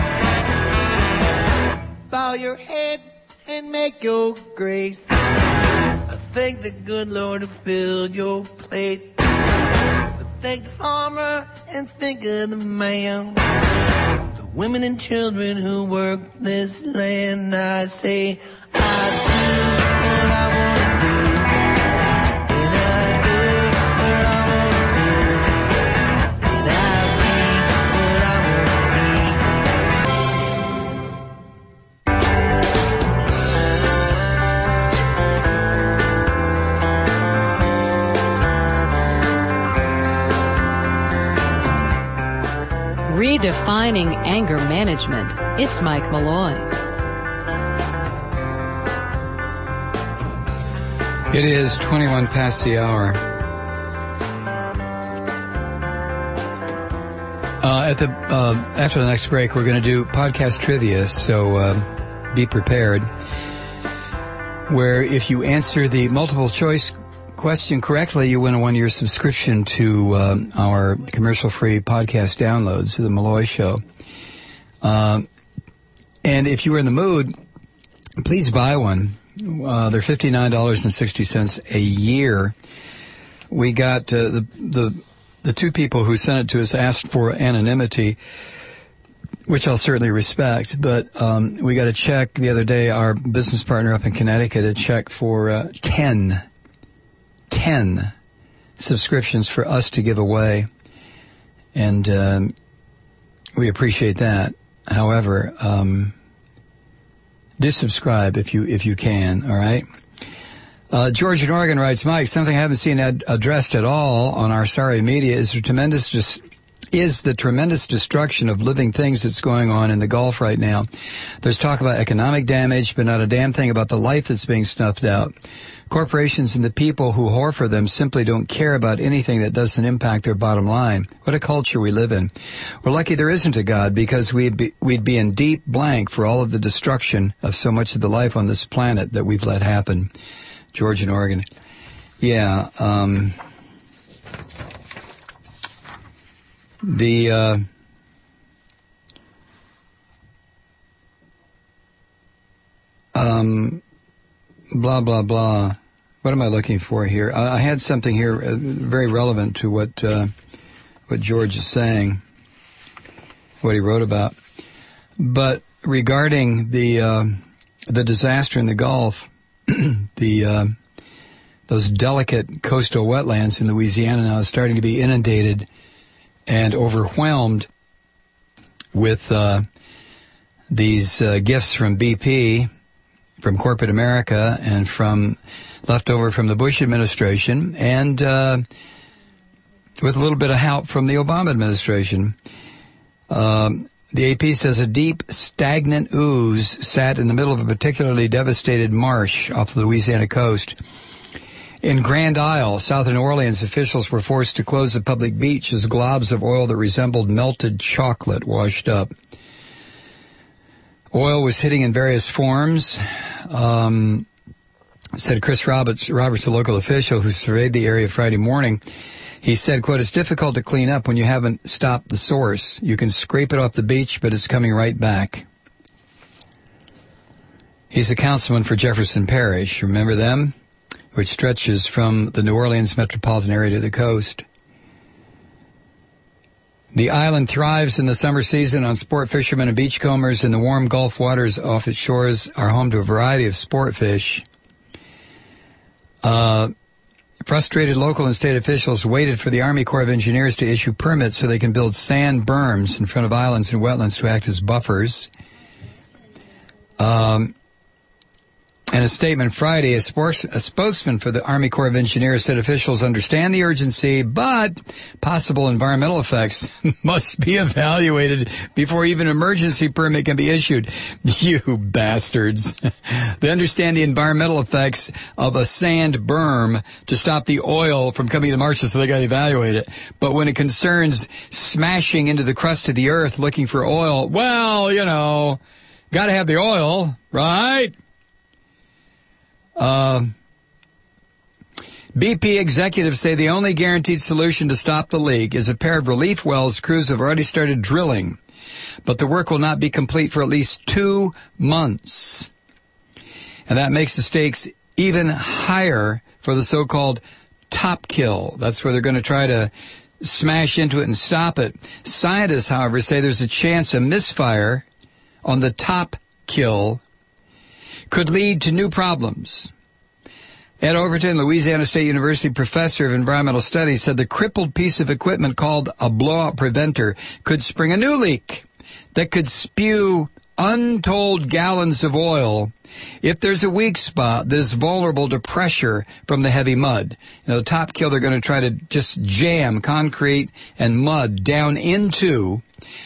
Bow your head and make your grace. I thank the good Lord who filled your plate. I thank the farmer and think of the man. The women and children who work this land. I say, I do what I want to do. And I do what I want to do. And I see what I want to see. Redefining anger management. It's Mike Malloy. It is 21 past the hour. After the next break, we're going to do podcast trivia, so be prepared. Where if you answer the multiple choice question correctly, you win a 1-year subscription to our commercial-free podcast downloads, The Malloy Show. And if you are in the mood, please buy one. They're $59.60 a year. We got the two people who sent it to us asked for anonymity, which I'll certainly respect. But we got a check the other day. Our business partner up in Connecticut, a check for 10 subscriptions for us to give away, and we appreciate that. However, do subscribe if you can. All right. George in Oregon writes, Mike, something I haven't seen addressed at all on our sorry media is the tremendous destruction of living things that's going on in the Gulf right now. There's talk about economic damage, but not a damn thing about the life that's being snuffed out. Corporations and the people who whore for them simply don't care about anything that doesn't impact their bottom line. What a culture we live in. We're lucky there isn't a God, because we'd be in deep blank for all of the destruction of so much of the life on this planet that we've let happen. George in Oregon. Yeah, blah, blah, blah. what am I looking for here? I had something here very relevant to what George is saying, what he wrote about. But regarding the disaster in the Gulf, those delicate coastal wetlands in Louisiana now are starting to be inundated and overwhelmed with these gifts from BP, from corporate America, and from leftover from the Bush administration, and with a little bit of help from the Obama administration. The AP says a deep, stagnant ooze sat in the middle of a particularly devastated marsh off the Louisiana coast. In Grand Isle, south of New Orleans, officials were forced to close the public beach as globs of oil that resembled melted chocolate washed up. Oil was hitting in various forms, said Chris Roberts, a local official who surveyed the area Friday morning. He said, quote, "It's difficult to clean up when you haven't stopped the source. You can scrape it off the beach, but it's coming right back." He's a councilman for Jefferson Parish. Remember them? Which stretches from the New Orleans metropolitan area to the coast. The island thrives in the summer season on sport fishermen and beachcombers, and the warm Gulf waters off its shores are home to a variety of sport fish. Frustrated local and state officials waited for the Army Corps of Engineers to issue permits so they can build sand berms in front of islands and wetlands to act as buffers. In a statement Friday, a spokesman for the Army Corps of Engineers said officials understand the urgency, but possible environmental effects must be evaluated before even an emergency permit can be issued. You bastards. They understand the environmental effects of a sand berm to stop the oil from coming to marshes, so they got to evaluate it. But when it concerns smashing into the crust of the earth looking for oil, well, you know, got to have the oil, right? BP executives say the only guaranteed solution to stop the leak is a pair of relief wells crews have already started drilling, but the work will not be complete for at least 2 months. And that makes the stakes even higher for the so-called top kill. That's where they're going to try to smash into it and stop it. Scientists, however, say there's a chance a misfire on the top kill could lead to new problems. Ed Overton, Louisiana State University professor of environmental studies, said the crippled piece of equipment called a blowout preventer could spring a new leak that could spew untold gallons of oil if there's a weak spot that is vulnerable to pressure from the heavy mud. You know, the top kill, they're going to try to just jam concrete and mud down into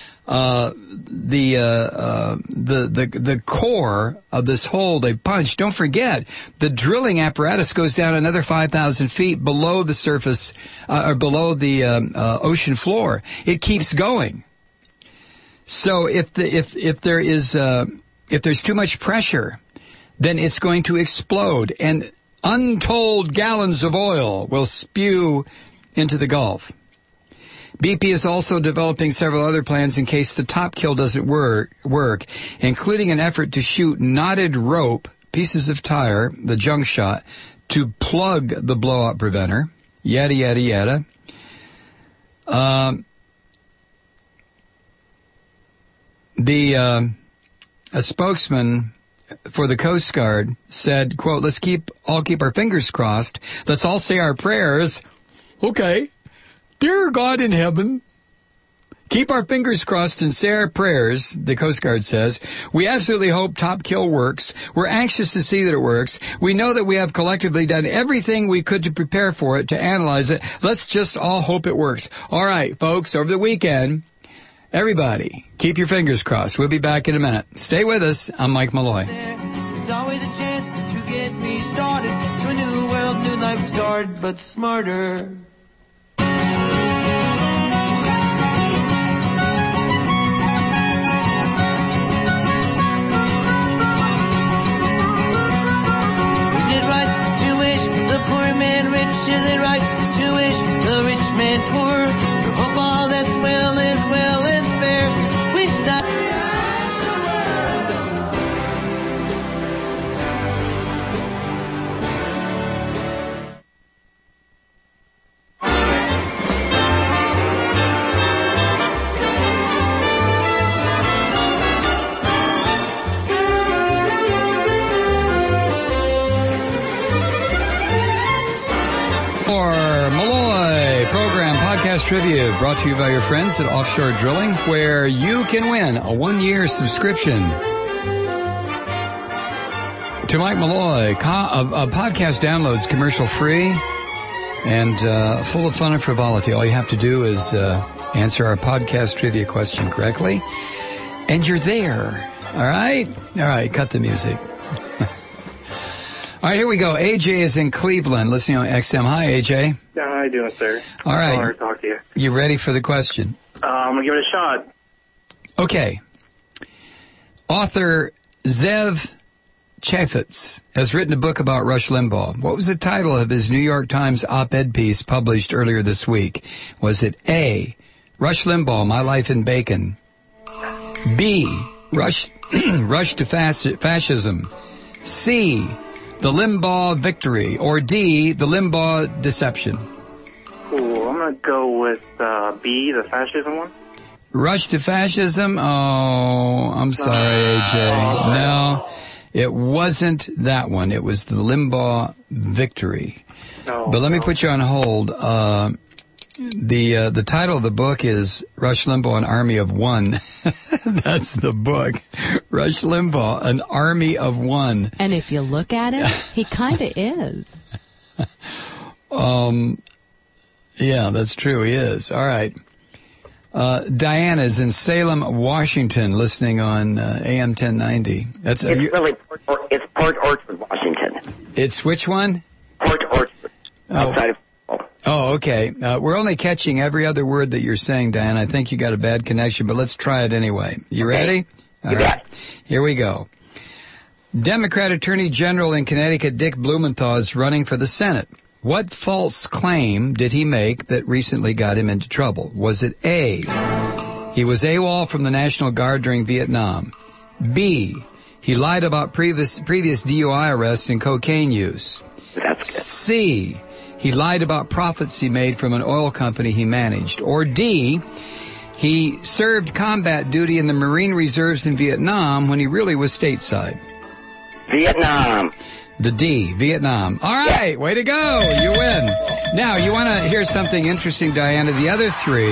the core of this hole they punched. Don't forget, the drilling apparatus goes down another 5,000 feet below the surface, or below the ocean floor. It keeps going. So if there's too much pressure, then it's going to explode, and untold gallons of oil will spew into the Gulf. BP is also developing several other plans in case the top kill doesn't work, including an effort to shoot knotted rope, pieces of tire, the junk shot, to plug the blowout preventer, yada, yada, yada. A spokesman for the Coast Guard said, quote, "Let's all keep our fingers crossed. Let's all say our prayers." Okay. Dear God in heaven, keep our fingers crossed and say our prayers, the Coast Guard says. We absolutely hope top kill works. We're anxious to see that it works. We know that we have collectively done everything we could to prepare for it, to analyze it. Let's just all hope it works. All right, folks, over the weekend, everybody, keep your fingers crossed. We'll be back in a minute. Stay with us. I'm Mike Malloy. There's always a chance to get me started to a new world, new life start, but smarter. Is it right to wish the rich man poor? To hope all that's well and fair. We stop. Podcast Trivia brought to you by your friends at Offshore Drilling, where you can win a 1-year subscription to Mike Malloy. Podcast downloads commercial free and full of fun and frivolity. All you have to do is answer our podcast trivia question correctly, and you're there. All right? All right, cut the music. All right, here we go. AJ is in Cleveland, listening on XM. Hi, AJ. Yeah, how you doing, sir? All right. Sorry to talk to you. You ready for the question? I'm going to give it a shot. Okay. Author Zev Chafetz has written a book about Rush Limbaugh. What was the title of his New York Times op-ed piece published earlier this week? Was it A, Rush Limbaugh, My Life in Bacon? B, Rush to Fascism? C, The Limbaugh Victory? Or D, The Limbaugh Deception? Ooh, I'm going to go with B, the fascism one. Rush to Fascism? Oh, I'm sorry, AJ. No, it wasn't that one. It was The Limbaugh Victory. No, But let me put you on hold. The title of the book is Rush Limbaugh, An Army of One. That's the book. Rush Limbaugh, An Army of One. And if you look at him, he kind of is. Yeah, that's true. He is. All right. Diana's in Salem, Washington, listening on AM 1090. It's really it's Port Orchard, Washington. It's which one? Port Orchard, outside of. Oh, okay. We're only catching every other word that you're saying, Diane. I think you got a bad connection, but let's try it anyway. You ready? All right. Here we go. Democrat Attorney General in Connecticut Dick Blumenthal is running for the Senate. What false claim did he make that recently got him into trouble? Was it A, he was AWOL from the National Guard during Vietnam? B, he lied about previous DUI arrests and cocaine use? C, he lied about profits he made from an oil company he managed? Or D, he served combat duty in the Marine Reserves in Vietnam when he really was stateside? Vietnam. The D, Vietnam. All right, way to go. You win. Now, you want to hear something interesting, Diana? The other three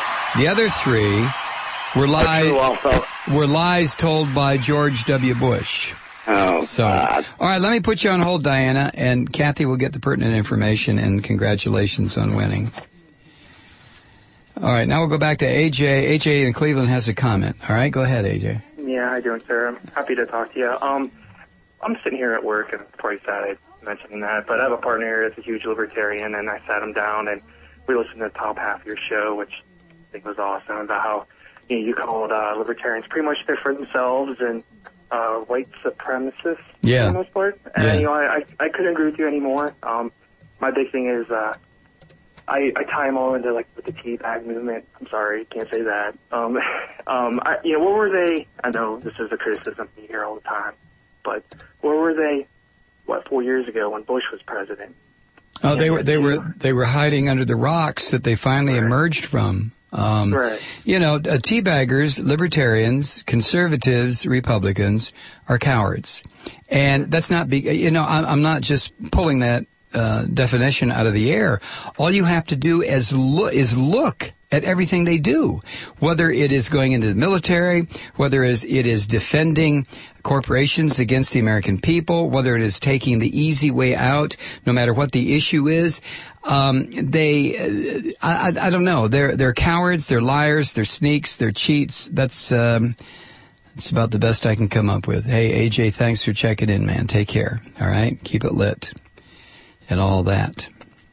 were lies told by George W. Bush. Oh, God. All right, let me put you on hold, Diana, and Kathy will get the pertinent information, and congratulations on winning. All right, now we'll go back to AJ. AJ in Cleveland has a comment. All right, go ahead, AJ. Yeah, how you doing, sir? I'm happy to talk to you. I'm sitting here at work, and probably sad I mentioned that, but I have a partner here that's a huge libertarian, and I sat him down, and we listened to the top half of your show, which I think was awesome, about how you called libertarians pretty much there for themselves and white supremacists for the most part. And, I couldn't agree with you anymore. My big thing is I tie them all into, with the teabag movement. I'm sorry, can't say that. What were they? I know this is a criticism you hear all the time. But where were they? 4 years ago when Bush was president? Oh, they were hiding under the rocks that they finally emerged from. Right. Teabaggers, libertarians, conservatives, Republicans are cowards, and that's not. I'm not just pulling that definition out of the air. All you have to do is look at everything they do, whether it is going into the military, whether it is defending corporations against the American people, whether it is taking the easy way out, no matter what the issue is. I don't know. They're cowards, they're liars, they're sneaks, they're cheats. That's about the best I can come up with. Hey, AJ, thanks for checking in, man. Take care. All right? Keep it lit. And all that.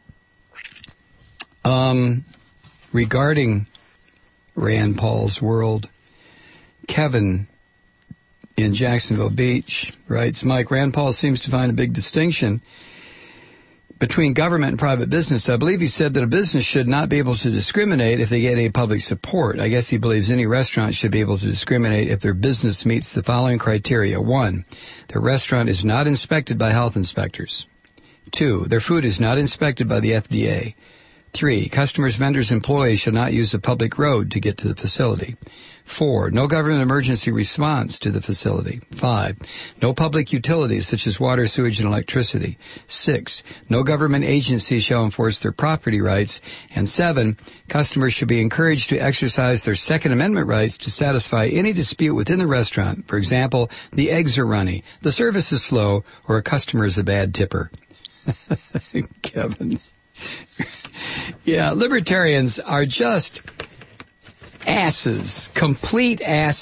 Regarding Rand Paul's world, Kevin in Jacksonville Beach writes, Mike, Rand Paul seems to find a big distinction between government and private business. I believe he said that a business should not be able to discriminate if they get any public support. I guess he believes any restaurant should be able to discriminate if their business meets the following criteria. 1, their restaurant is not inspected by health inspectors. 2, their food is not inspected by the FDA. 3, customers, vendors, employees shall not use a public road to get to the facility. 4, no government emergency response to the facility. 5, no public utilities such as water, sewage, and electricity. 6, no government agency shall enforce their property rights. And 7, customers should be encouraged to exercise their Second Amendment rights to satisfy any dispute within the restaurant. For example, the eggs are runny, the service is slow, or a customer is a bad tipper. Kevin. Yeah, libertarians are just asses, complete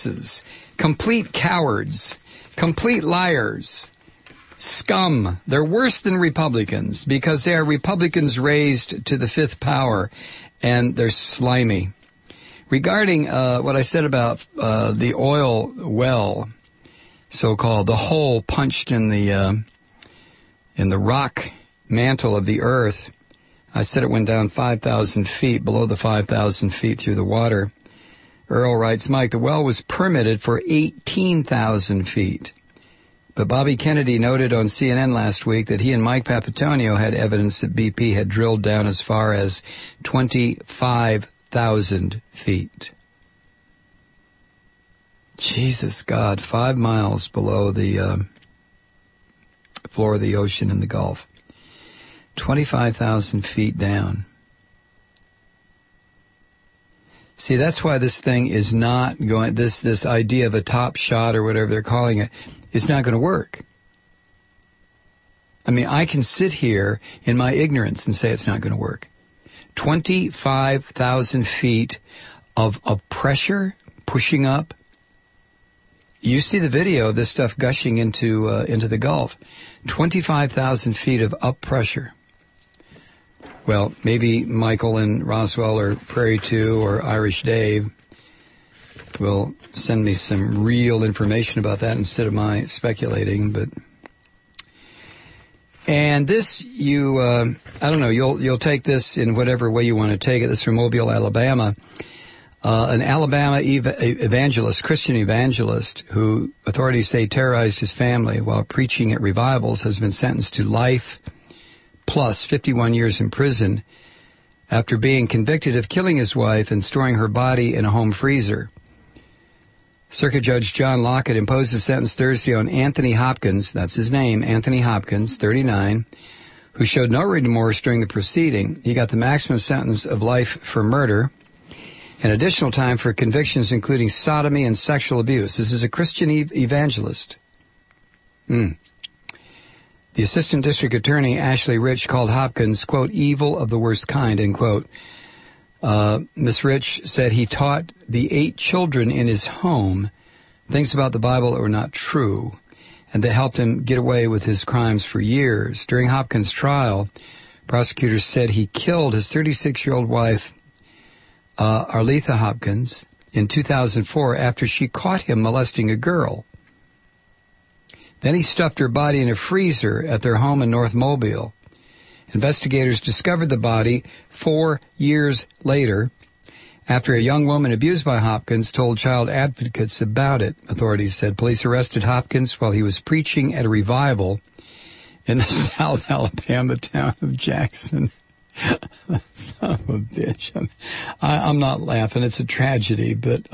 cowards, complete liars, scum. They're worse than Republicans because they are Republicans raised to the fifth power, and they're slimy. Regarding what I said about the oil well, so-called, the hole punched in the rock mantle of the earth, I said it went down 5,000 feet, below the 5,000 feet through the water. Earl writes, Mike, the well was permitted for 18,000 feet. But Bobby Kennedy noted on CNN last week that he and Mike Papatonio had evidence that BP had drilled down as far as 25,000 feet. Jesus, God, 5 miles below the floor of the ocean in the Gulf. 25,000 feet down. See, that's why this thing is not going, this idea of a top shot or whatever they're calling it, it's not going to work. I mean, I can sit here in my ignorance and say it's not going to work. 25,000 feet of pressure pushing up. You see the video of this stuff gushing into the Gulf. 25,000 feet of up pressure. Well, maybe Michael and Roswell or Prairie 2 or Irish Dave will send me some real information about that instead of my speculating. And this, I don't know, you'll take this in whatever way you want to take it. This is from Mobile, Alabama. An Alabama evangelist, Christian evangelist, who authorities say terrorized his family while preaching at revivals, has been sentenced to life plus 51 years in prison after being convicted of killing his wife and storing her body in a home freezer. Circuit Judge John Lockett imposed a sentence Thursday on Anthony Hopkins, that's his name, Anthony Hopkins, 39, who showed no remorse during the proceeding. He got the maximum sentence of life for murder and additional time for convictions including sodomy and sexual abuse. This is a Christian evangelist. The Assistant District Attorney, Ashley Rich, called Hopkins, quote, evil of the worst kind, end quote. Ms. Rich said he taught the 8 children in his home things about the Bible that were not true, and that helped him get away with his crimes for years. During Hopkins' trial, prosecutors said he killed his 36-year-old wife, Arletha Hopkins, in 2004 after she caught him molesting a girl. Then he stuffed her body in a freezer at their home in North Mobile. Investigators discovered the body 4 years later after a young woman abused by Hopkins told child advocates about it, authorities said. Police arrested Hopkins while he was preaching at a revival in the South Alabama town of Jackson. Son of a bitch. I'm not laughing. It's a tragedy, but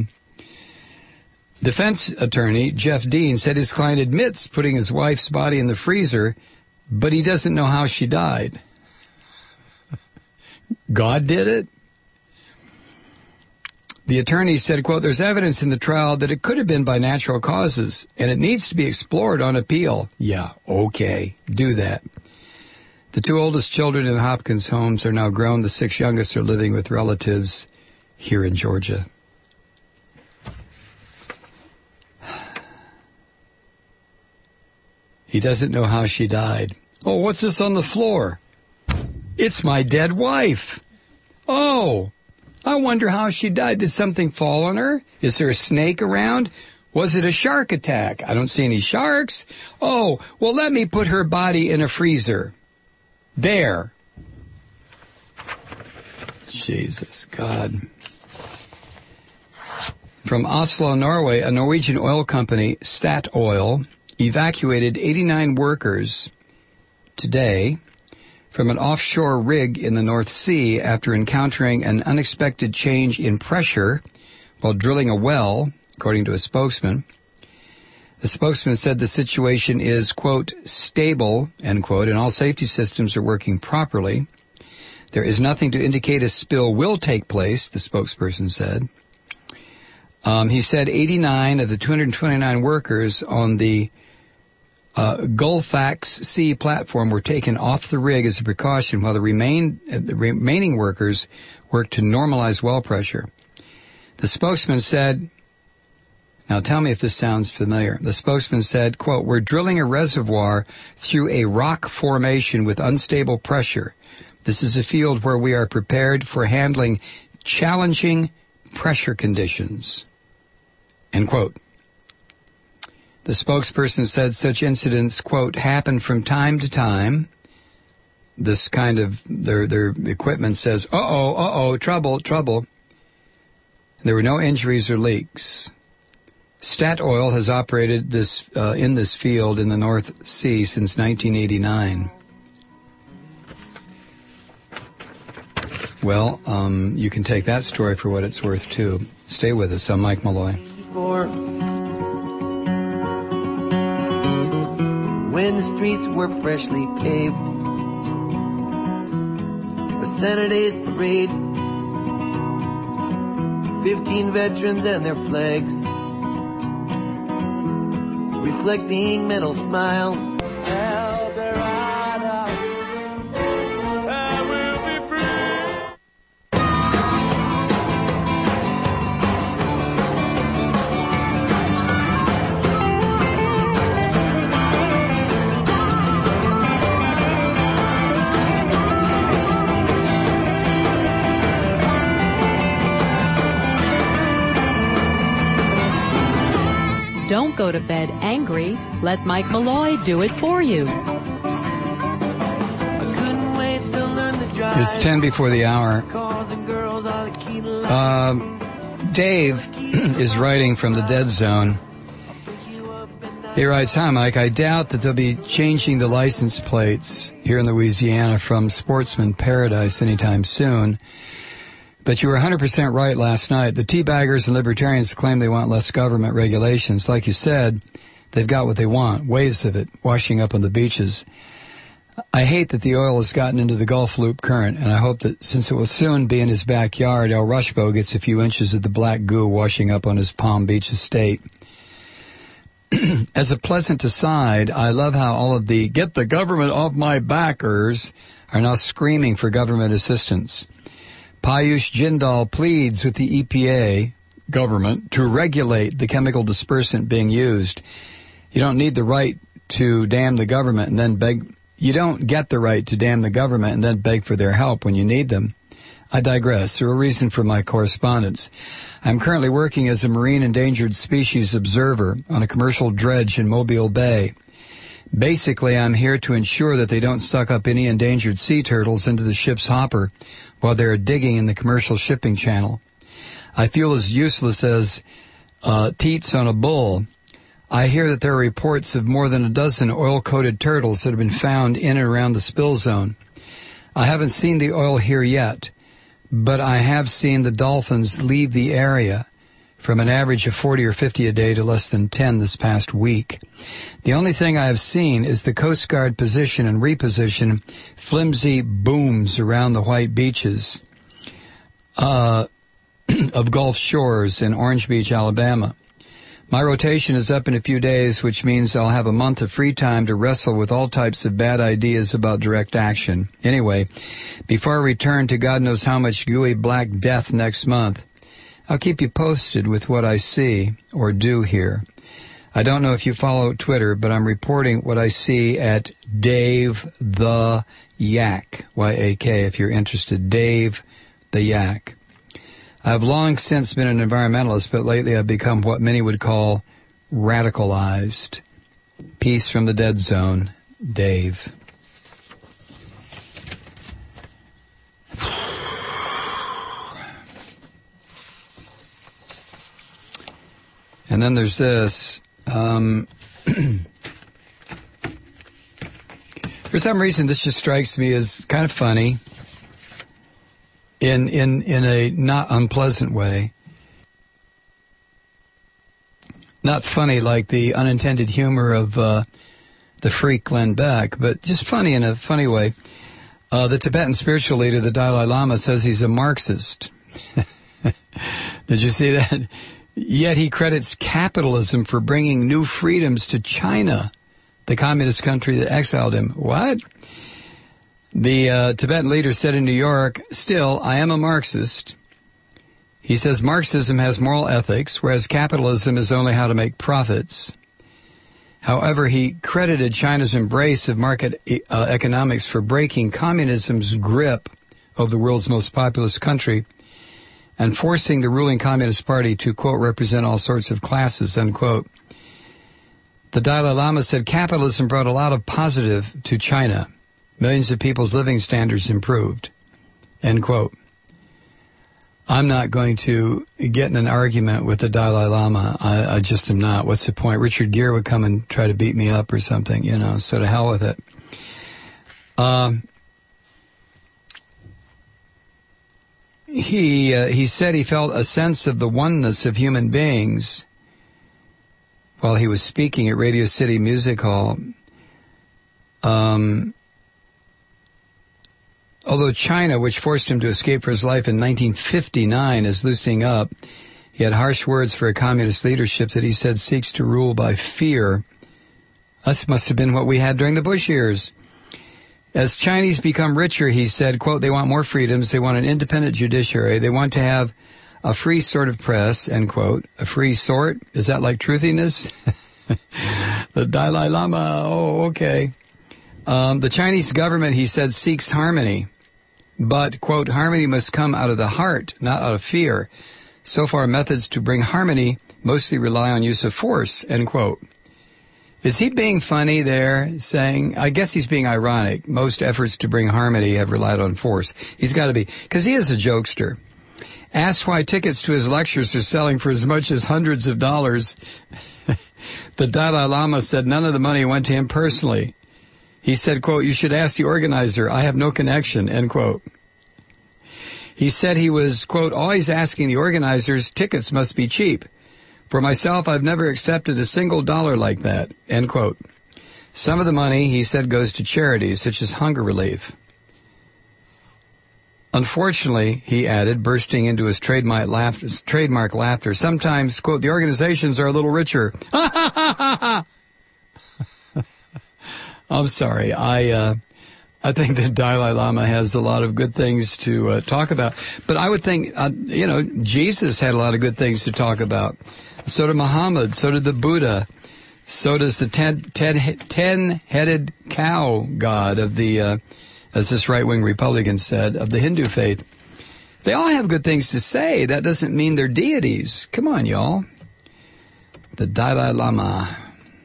defense attorney Jeff Dean said his client admits putting his wife's body in the freezer, but he doesn't know how she died. God did it? The attorney said, quote, there's evidence in the trial that it could have been by natural causes, and it needs to be explored on appeal. Yeah, okay, do that. The 2 oldest children in the Hopkins homes are now grown. The 6 youngest are living with relatives here in Georgia. He doesn't know how she died. Oh, what's this on the floor? It's my dead wife. Oh, I wonder how she died. Did something fall on her? Is there a snake around? Was it a shark attack? I don't see any sharks. Oh, well, let me put her body in a freezer. There. Jesus, God. From Oslo, Norway, a Norwegian oil company, Statoil, evacuated 89 workers today from an offshore rig in the North Sea after encountering an unexpected change in pressure while drilling a well, according to a spokesman. The spokesman said the situation is, quote, stable, end quote, and all safety systems are working properly. There is nothing to indicate a spill will take place, the spokesperson said. He said 89 of the 229 workers on the Gulfax C platform were taken off the rig as a precaution while the remaining workers worked to normalize well pressure. The spokesman said, now tell me if this sounds familiar. The spokesman said, quote, we're drilling a reservoir through a rock formation with unstable pressure. This is a field where we are prepared for handling challenging pressure conditions, end quote. The spokesperson said such incidents, quote, happen from time to time. This kind of, their equipment says, trouble. There were no injuries or leaks. Statoil has operated this in this field in the North Sea since 1989. Well, you can take that story for what it's worth, too. Stay with us. I'm Mike Malloy. When the streets were freshly paved for Saturday's parade, 15 veterans and their flags reflecting metal smiles. Don't go to bed angry. Let Mike Malloy do it for you. It's 10 before the hour. Dave is writing from the dead zone. He writes, hi, Mike. I doubt that they'll be changing the license plates here in Louisiana from Sportsman Paradise anytime soon. But you were 100% right last night. The teabaggers and libertarians claim they want less government regulations. Like you said, they've got what they want, waves of it, washing up on the beaches. I hate that the oil has gotten into the Gulf Loop current, and I hope that since it will soon be in his backyard, El Rushbo gets a few inches of the black goo washing up on his Palm Beach estate. As a pleasant aside, I love how all of the get the government off my backers are now screaming for government assistance. Piyush Jindal pleads with the EPA government to regulate the chemical dispersant being used. You don't need the right to damn the government and then beg. You don't get the right to damn the government and then beg for their help when you need them. I digress. There's a reason for my correspondence. I'm currently working as a marine endangered species observer on a commercial dredge in Mobile Bay. Basically, I'm here to ensure that they don't suck up any endangered sea turtles into the ship's hopper while they're digging in the commercial shipping channel. I feel as useless as teats on a bull. I hear that there are reports of more than a dozen oil-coated turtles that have been found in and around the spill zone. I haven't seen the oil here yet, but I have seen the dolphins leave the area from an average of 40 or 50 a day to less than 10 this past week. The only thing I have seen is the Coast Guard position and reposition flimsy booms around the white beaches of Gulf Shores in Orange Beach, Alabama. My rotation is up in a few days, which means I'll have a month of free time to wrestle with all types of bad ideas about direct action. Anyway, before I return to God knows how much gooey black death next month, I'll keep you posted with what I see or do here. I don't know if you follow Twitter, but I'm reporting what I see at Dave the Yak, Y-A-K, if you're interested. Dave the Yak. I've long since been an environmentalist, but lately I've become what many would call radicalized. Peace from the dead zone, Dave. And then there's this. There's For some reason, this just strikes me as kind of funny in a not unpleasant way. Not funny like the unintended humor of the freak Glenn Beck, but just funny in a funny way. The Tibetan spiritual leader, the Dalai Lama, says he's a Marxist. Did you see that? Yet he credits capitalism for bringing new freedoms to China, the communist country that exiled him. What? The Tibetan leader said in New York, still, I am a Marxist. He says Marxism has moral ethics, whereas capitalism is only how to make profits. However, he credited China's embrace of market economics for breaking communism's grip of the world's most populous country and forcing the ruling Communist Party to, quote, represent all sorts of classes, unquote. The Dalai Lama said capitalism brought a lot of positive to China. Millions of people's living standards improved, end quote. I'm not going to get in an argument with the Dalai Lama. I just am not. What's the point? Richard Gere would come and try to beat me up or something, you know, so to hell with it. He said he felt a sense of the oneness of human beings while he was speaking at Radio City Music Hall. Although China, which forced him to escape for his life in 1959, is loosening up, he had harsh words for a communist leadership that he said seeks to rule by fear. This must have been what we had during the Bush years. As Chinese become richer, he said, quote, they want more freedoms, they want an independent judiciary, they want to have a free sort of press, end quote. A free sort? Is that like truthiness? The Dalai Lama, oh, okay. The Chinese government, he said, seeks harmony. But, quote, harmony must come out of the heart, not out of fear. So far, methods to bring harmony mostly rely on use of force, end quote. Is he being funny there, saying, I guess he's being ironic. Most efforts to bring harmony have relied on force. He's got to be, because he is a jokester. Asked why tickets to his lectures are selling for as much as hundreds of dollars, the Dalai Lama said none of the money went to him personally. He said, quote, you should ask the organizer. I have no connection, end quote. He said he was, quote, always asking the organizers, tickets must be cheap. For myself, I've never accepted a single dollar like that, end quote. Some of the money, he said, goes to charities such as hunger relief. Unfortunately, he added, bursting into his trademark laughter, sometimes, quote, the organizations are a little richer. I'm sorry. I think the Dalai Lama has a lot of good things to talk about. But I would think, Jesus had a lot of good things to talk about. So did Muhammad. So did the Buddha. So does the ten-headed cow god of the, as this right-wing Republican said, of the Hindu faith. They all have good things to say. That doesn't mean they're deities. Come on, y'all. The Dalai Lama.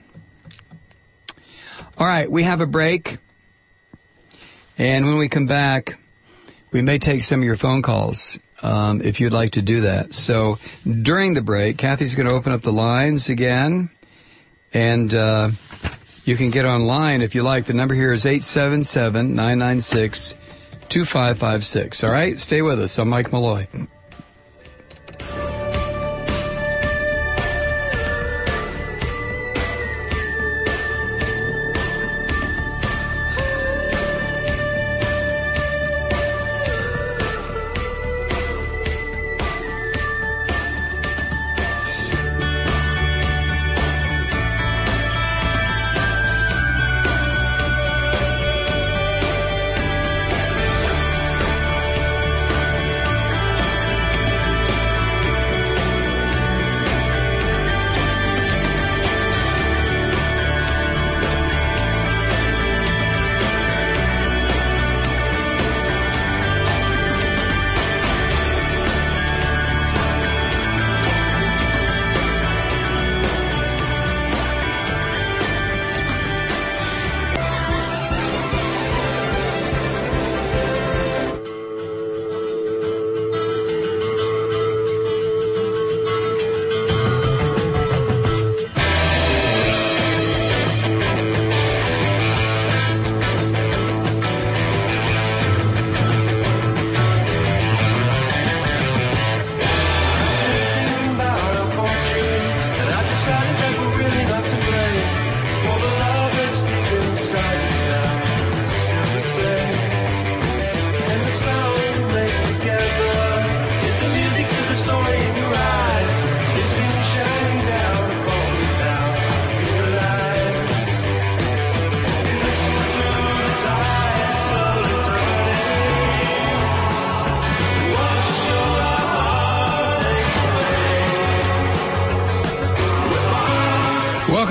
All right, we have a break, and when we come back, we may take some of your phone calls if you'd like to do that. So during the break, Kathy's going to open up the lines again, and you can get online if you like. The number here is 877-996-2556. All right, stay with us. I'm Mike Malloy.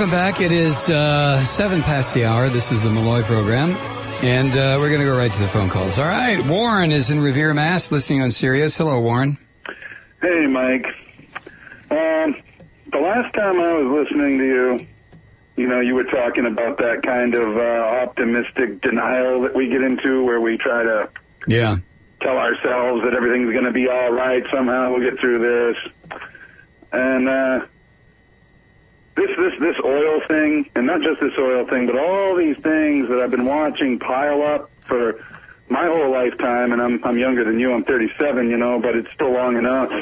Welcome back. It is 7 past the hour. This is the Malloy program, and we're going to go right to the phone calls. All right, Warren is in Revere, Mass., listening on Sirius. Hello, Warren. Hey, Mike. The last time I was listening to you, you were talking about that kind of optimistic denial that we get into where we try to tell ourselves that everything's going to be all right, somehow we'll get through this. And this oil thing, and not just this oil thing, but all these things that I've been watching pile up for my whole lifetime, and I'm younger than you, I'm 37, but it's still long enough.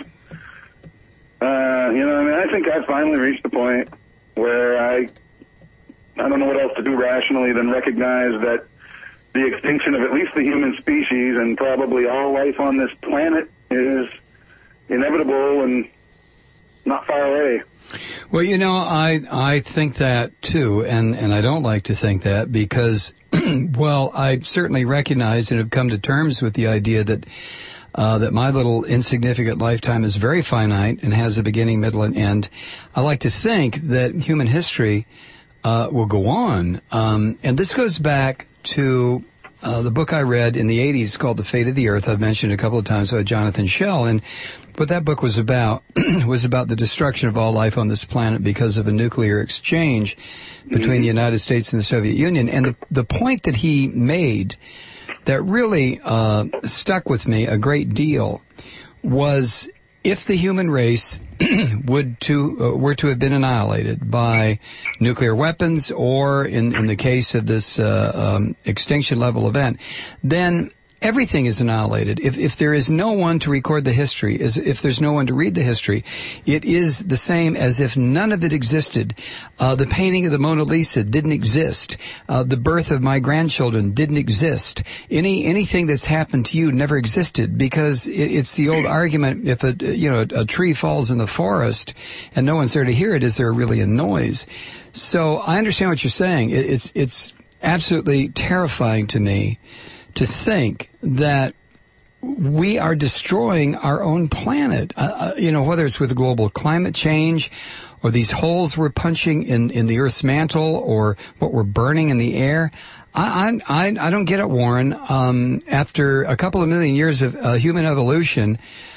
I think I finally reached the point where I don't know what else to do rationally than recognize that the extinction of at least the human species and probably all life on this planet is inevitable and not far away. Well, I think that too, and I don't like to think that because, well, I certainly recognize and have come to terms with the idea that that my little insignificant lifetime is very finite and has a beginning, middle, and end. I like to think that human history will go on, and this goes back to the book I read in the 80s called The Fate of the Earth. I've mentioned a couple of times by Jonathan Schell, and what that book was about was about the destruction of all life on this planet because of a nuclear exchange between the United States and the Soviet Union. And the point that he made that really stuck with me a great deal was if the human race were to have been annihilated by nuclear weapons or in the case of this extinction level event, then everything is annihilated. If there is no one to record the history, if there's no one to read the history, it is the same as if none of it existed. The painting of the Mona Lisa didn't exist. The birth of my grandchildren didn't exist. Anything that's happened to you never existed because it's the old argument: if a tree falls in the forest and no one's there to hear it, is there really a noise? So I understand what you're saying. It's absolutely terrifying to me to think that we are destroying our own planet, whether it's with global climate change or these holes we're punching in the Earth's mantle or what we're burning in the air. I don't get it, Warren. After a couple of million years of human evolution,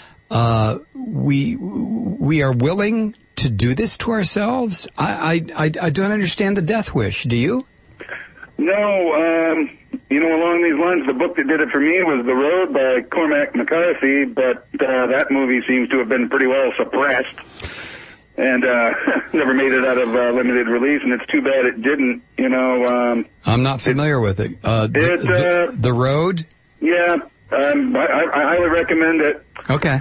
we are willing to do this to ourselves. I don't understand the death wish. Do you? No, along these lines, the book that did it for me was The Road by Cormac McCarthy, but that movie seems to have been pretty well suppressed and never made it out of limited release, and it's too bad it didn't, I'm not familiar with it. The Road? Yeah, I highly recommend it. Okay.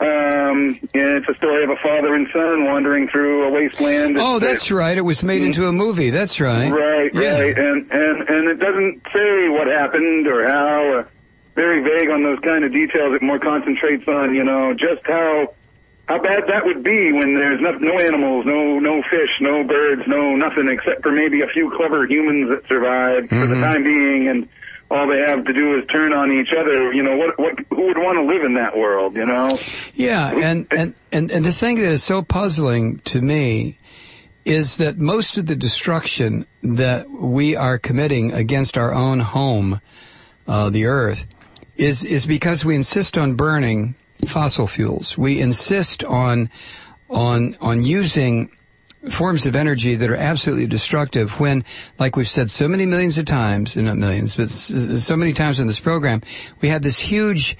It's a story of a father and son wandering through a wasteland. Oh, that's right. It was made into a movie. That's right. Right. And it doesn't say what happened or how. Very vague on those kind of details. It more concentrates on, just how bad that would be when there's no animals, no fish, no birds, no nothing except for maybe a few clever humans that survive for the time being, and all they have to do is turn on each other. Who would want to live in that world, Yeah, and the thing that is so puzzling to me is that most of the destruction that we are committing against our own home, the Earth, is because we insist on burning fossil fuels. We insist on using forms of energy that are absolutely destructive when, like we've said so many millions of times, not millions, but so many times in this program, we had this huge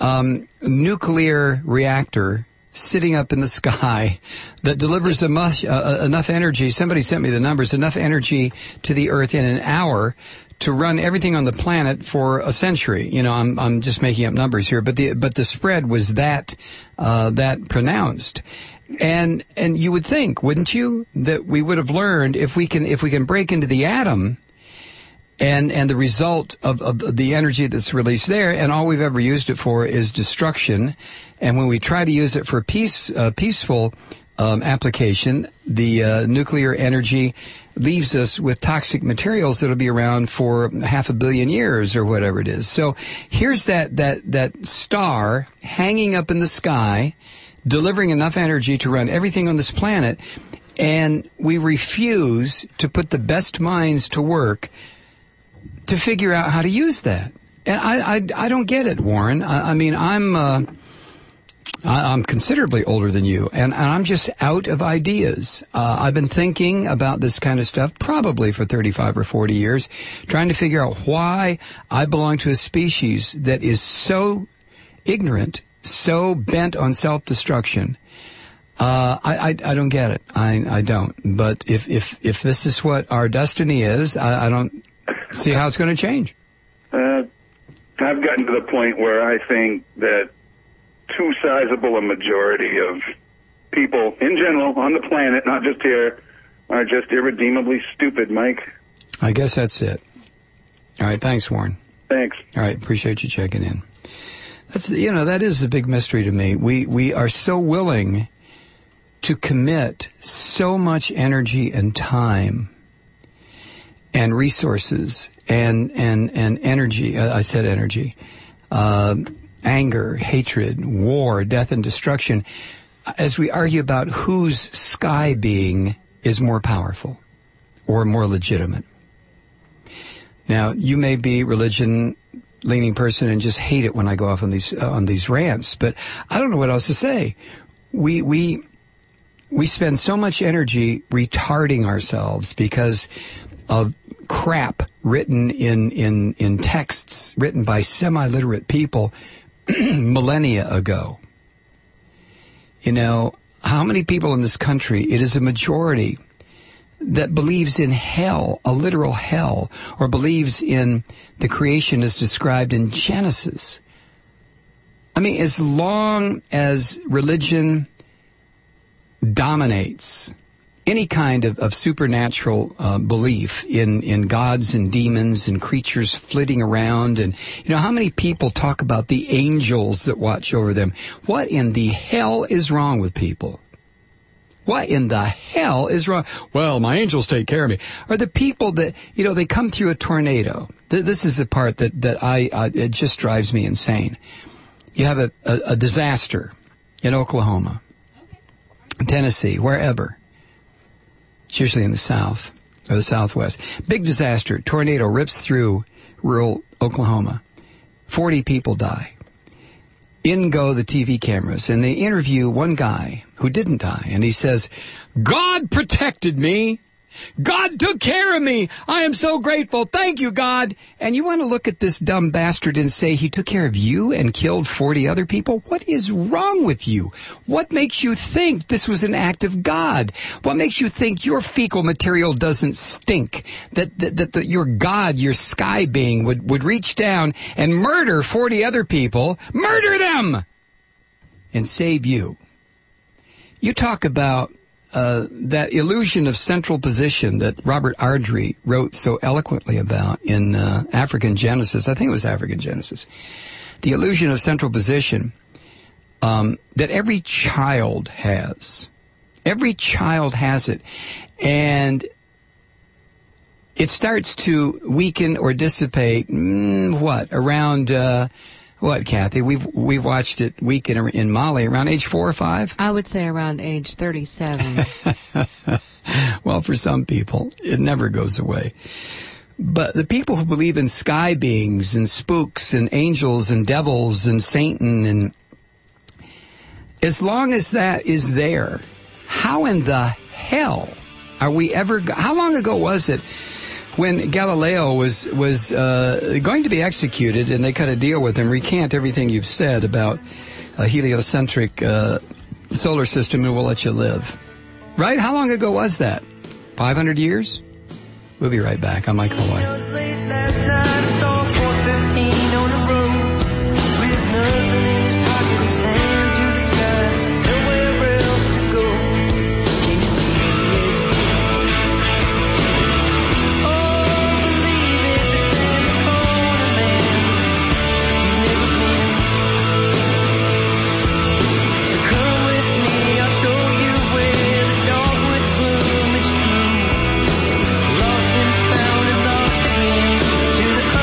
nuclear reactor sitting up in the sky that delivers enough energy. Somebody sent me the numbers, enough energy to the Earth in an hour to run everything on the planet for a century. I'm just making up numbers here, but the spread was that pronounced. And you would think, wouldn't you, that we would have learned if we can break into the atom and the result of the energy that's released there, and all we've ever used it for is destruction. And when we try to use it for peaceful application, the nuclear energy leaves us with toxic materials that'll be around for 500 million years or whatever it is. So here's that star hanging up in the sky, delivering enough energy to run everything on this planet, And we refuse to put the best minds to work to figure out how to use that. And I don't get it, Warren. I mean, I'm considerably older than you, and I'm just out of ideas. I've been thinking about this kind of stuff probably for 35 or 40 years, trying to figure out why I belong to a species that is so ignorant, so bent on self-destruction. I don't get it. I don't. But if this is what our destiny is, I don't see how it's going to change. I've gotten to the point where I think that too sizable a majority of people in general on the planet, not just here, are just irredeemably stupid, Mike. I guess that's it. All right. Thanks, Warren. Thanks. All right. Appreciate you checking in. That is a big mystery to me. We are so willing to commit so much energy and time and resources and energy. I said energy. Anger, hatred, war, death, and destruction, as we argue about whose sky being is more powerful or more legitimate. Now, you may be religion-leaning person and just hate it when I go off on these rants, but I don't know what else to say. We spend so much energy retarding ourselves because of crap written in texts written by semi-literate people millennia ago. You know, how many people in this country, it is a majority, that believes in hell, a literal hell, or believes in the creation as described in Genesis. I mean, as long as religion dominates any kind of supernatural belief in gods and demons and creatures flitting around, and how many people talk about the angels that watch over them? What in the hell is wrong with people? What in the hell is wrong? Well, my angels take care of me. Or the people that, they come through a tornado. This is the part that it just drives me insane. You have a disaster in Oklahoma, Tennessee, wherever. It's usually in the South or the Southwest. Big disaster. Tornado rips through rural Oklahoma. 40 people die. In go the TV cameras, and they interview one guy who didn't die, and he says, God protected me. God took care of me. I am so grateful. Thank you, God. And you want to look at this dumb bastard and say he took care of you and killed 40 other people? What is wrong with you? What makes you think this was an act of God? What makes you think your fecal material doesn't stink? That your God, your sky being, would reach down and murder 40 other people, murder them, and save you? You talk about that illusion of central position that Robert Ardrey wrote so eloquently about in African Genesis. I think it was African Genesis. The illusion of central position that every child has. Every child has it. And it starts to weaken or dissipate, around... What, Kathy? We've watched it weaken in Mali around age 4 or 5? I would say around age 37. Well, for some people, it never goes away. But the people who believe in sky beings and spooks and angels and devils and Satan, and as long as that is there, how in the hell are we ever... How long ago was it when Galileo was going to be executed, and they cut a deal with him, recant everything you've said about a heliocentric solar system and we'll let you live? Right? How long ago was that? 500 years? We'll be right back. I'm Mike Malloy. To the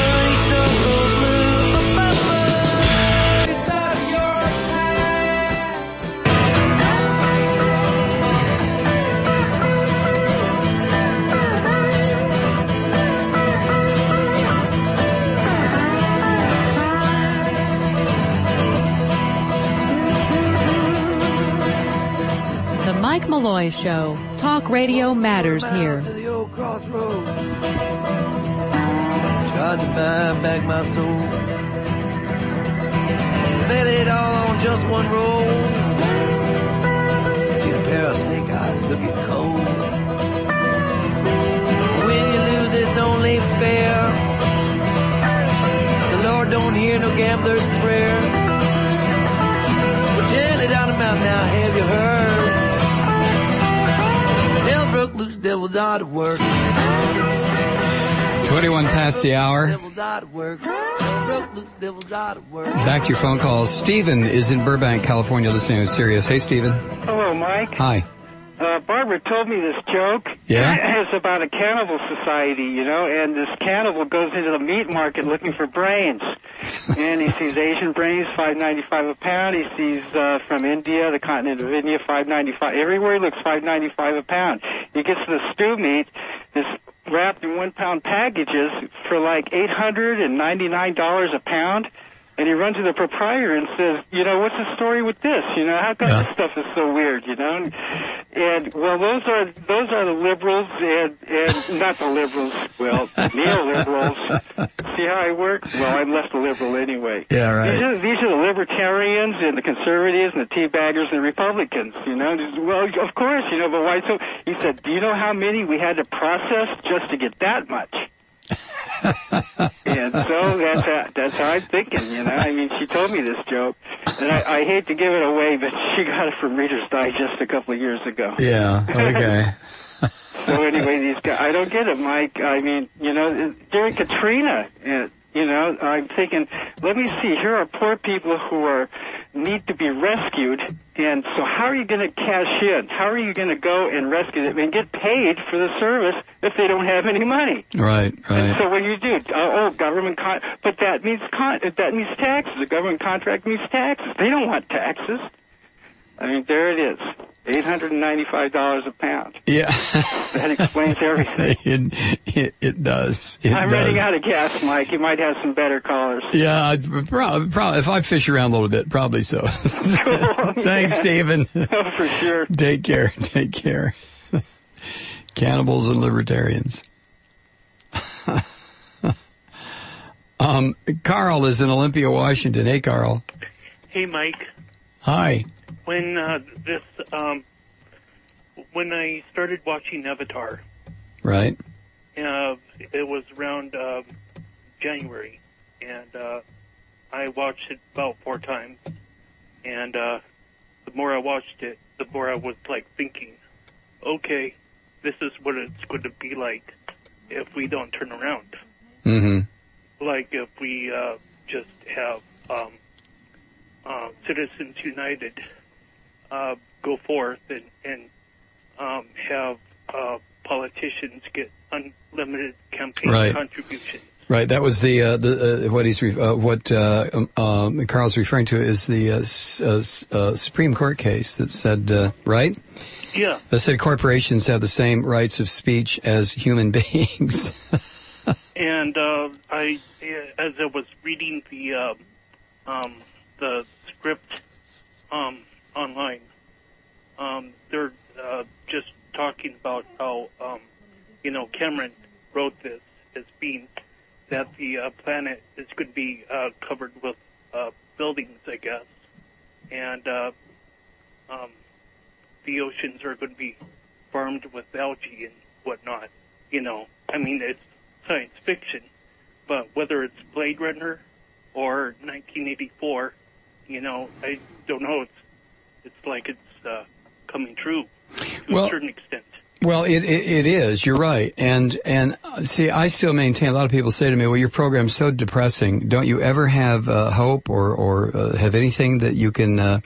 Malloy Show. Talk radio matters here. To the old crossroads. Tried to buy back my soul. Bet it all on just one roll. See a pair of snake eyes looking cold. When you lose, it's only fair. The Lord don't hear no gambler's prayer. We're gently down the mountain now, have you heard? Hell broke loose, devils out of work. 21 past the hour. Devils out of work. Hell broke loose, devils out of work. Back to your phone calls. Stephen is in Burbank, California, listening to Sirius. Hey, Stephen. Hello, Mike. Hi. Barbara told me this joke. Yeah? It's about a cannibal society, you know, and this cannibal goes into the meat market looking for brains. And he sees Asian brains, $5.95 a pound. He sees from India, the continent of India, $5.95. Everywhere he looks, $5.95 a pound. He gets the stew meat, this wrapped in 1 pound packages for like $899 a pound. And he runs to the proprietor and says, you know, what's the story with this? You know, how come this stuff is so weird, you know? And well, those are the liberals and not the liberals, well, neoliberals. See how I work? Well, I'm less a liberal anyway. Yeah, right. These are the libertarians and the conservatives and the teabaggers and the Republicans, you know? Well, of course, you know, but why so? He said, do you know how many we had to process just to get that much? And so that's how I'm thinking, you know. I mean, she told me this joke, and I hate to give it away, but she got it from Reader's Digest a couple of years ago. Yeah, okay. So anyway, these guys, I don't get it, Mike. I mean, you know, during Katrina, you know, I'm thinking, let me see, here are poor people who need to be rescued, and so how are you going to cash in? How are you going to go and rescue them and get paid for the service if they don't have any money? Right. And so what do you do? Government but that means taxes. A government contract means taxes. They don't want taxes. I mean, there it is. $895 a pound. Yeah. That explains everything. It does. I'm running out of gas, Mike. You might have some better callers. Yeah, probably. If I fish around a little bit, probably so. Cool. Thanks, Stephen. Oh, for sure. Take care. Cannibals and libertarians. Carl is in Olympia, Washington. Hey, Carl. Hey, Mike. Hi. When when I started watching Avatar, right? It was around January, and I watched it about 4 times. And the more I watched it, the more I was like thinking, okay, this is what it's going to be like if we don't turn around. Mm-hmm. Like if we just have Citizens United go forth and have politicians get unlimited campaign contributions. Right. That was what Carl's referring to is the Supreme Court case that said right. Yeah. That said corporations have the same rights of speech as human beings. And as I was reading the script online, they're just talking about how Cameron wrote this as being that the planet is going to be covered with buildings, I guess, and the oceans are going to be farmed with algae and whatnot. You know, I mean, it's science fiction, but whether it's Blade Runner or 1984, you know, I don't know. It's like it's coming true to a certain extent. Well, it is. You're right. And see, I still maintain, a lot of people say to me, well, your program's so depressing. Don't you ever have hope or have anything that you can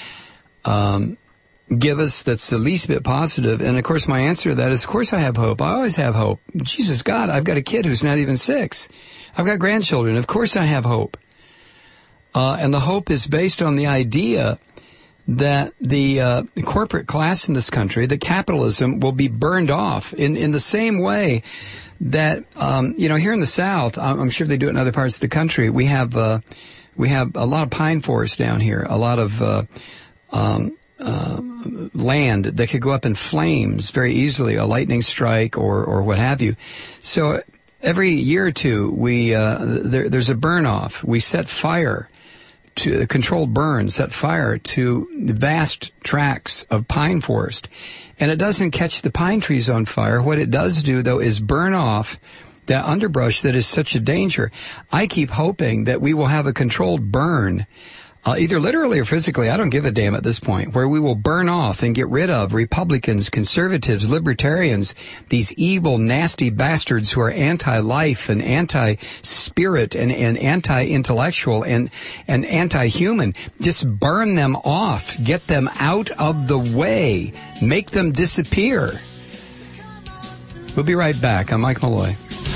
give us that's the least bit positive? And of course, my answer to that is, of course I have hope. I always have hope. Jesus God, I've got a kid who's not even 6. I've got grandchildren. Of course I have hope. And the hope is based on the idea that the corporate class in this country, the capitalism, will be burned off in the same way that, here in the South, I'm sure they do it in other parts of the country. We have a lot of pine forest down here, a lot of land that could go up in flames very easily, a lightning strike or what have you. So every year or two, there's a burn off. We set fire to controlled burn, set fire to the vast tracts of pine forest. And it doesn't catch the pine trees on fire. What it does do, though, is burn off that underbrush that is such a danger. I keep hoping that we will have a controlled burn, either literally or physically, I don't give a damn at this point, where we will burn off and get rid of Republicans, conservatives, libertarians, these evil, nasty bastards who are anti-life and anti-spirit and anti-intellectual and anti-human. Just burn them off. Get them out of the way. Make them disappear. We'll be right back. I'm Mike Malloy.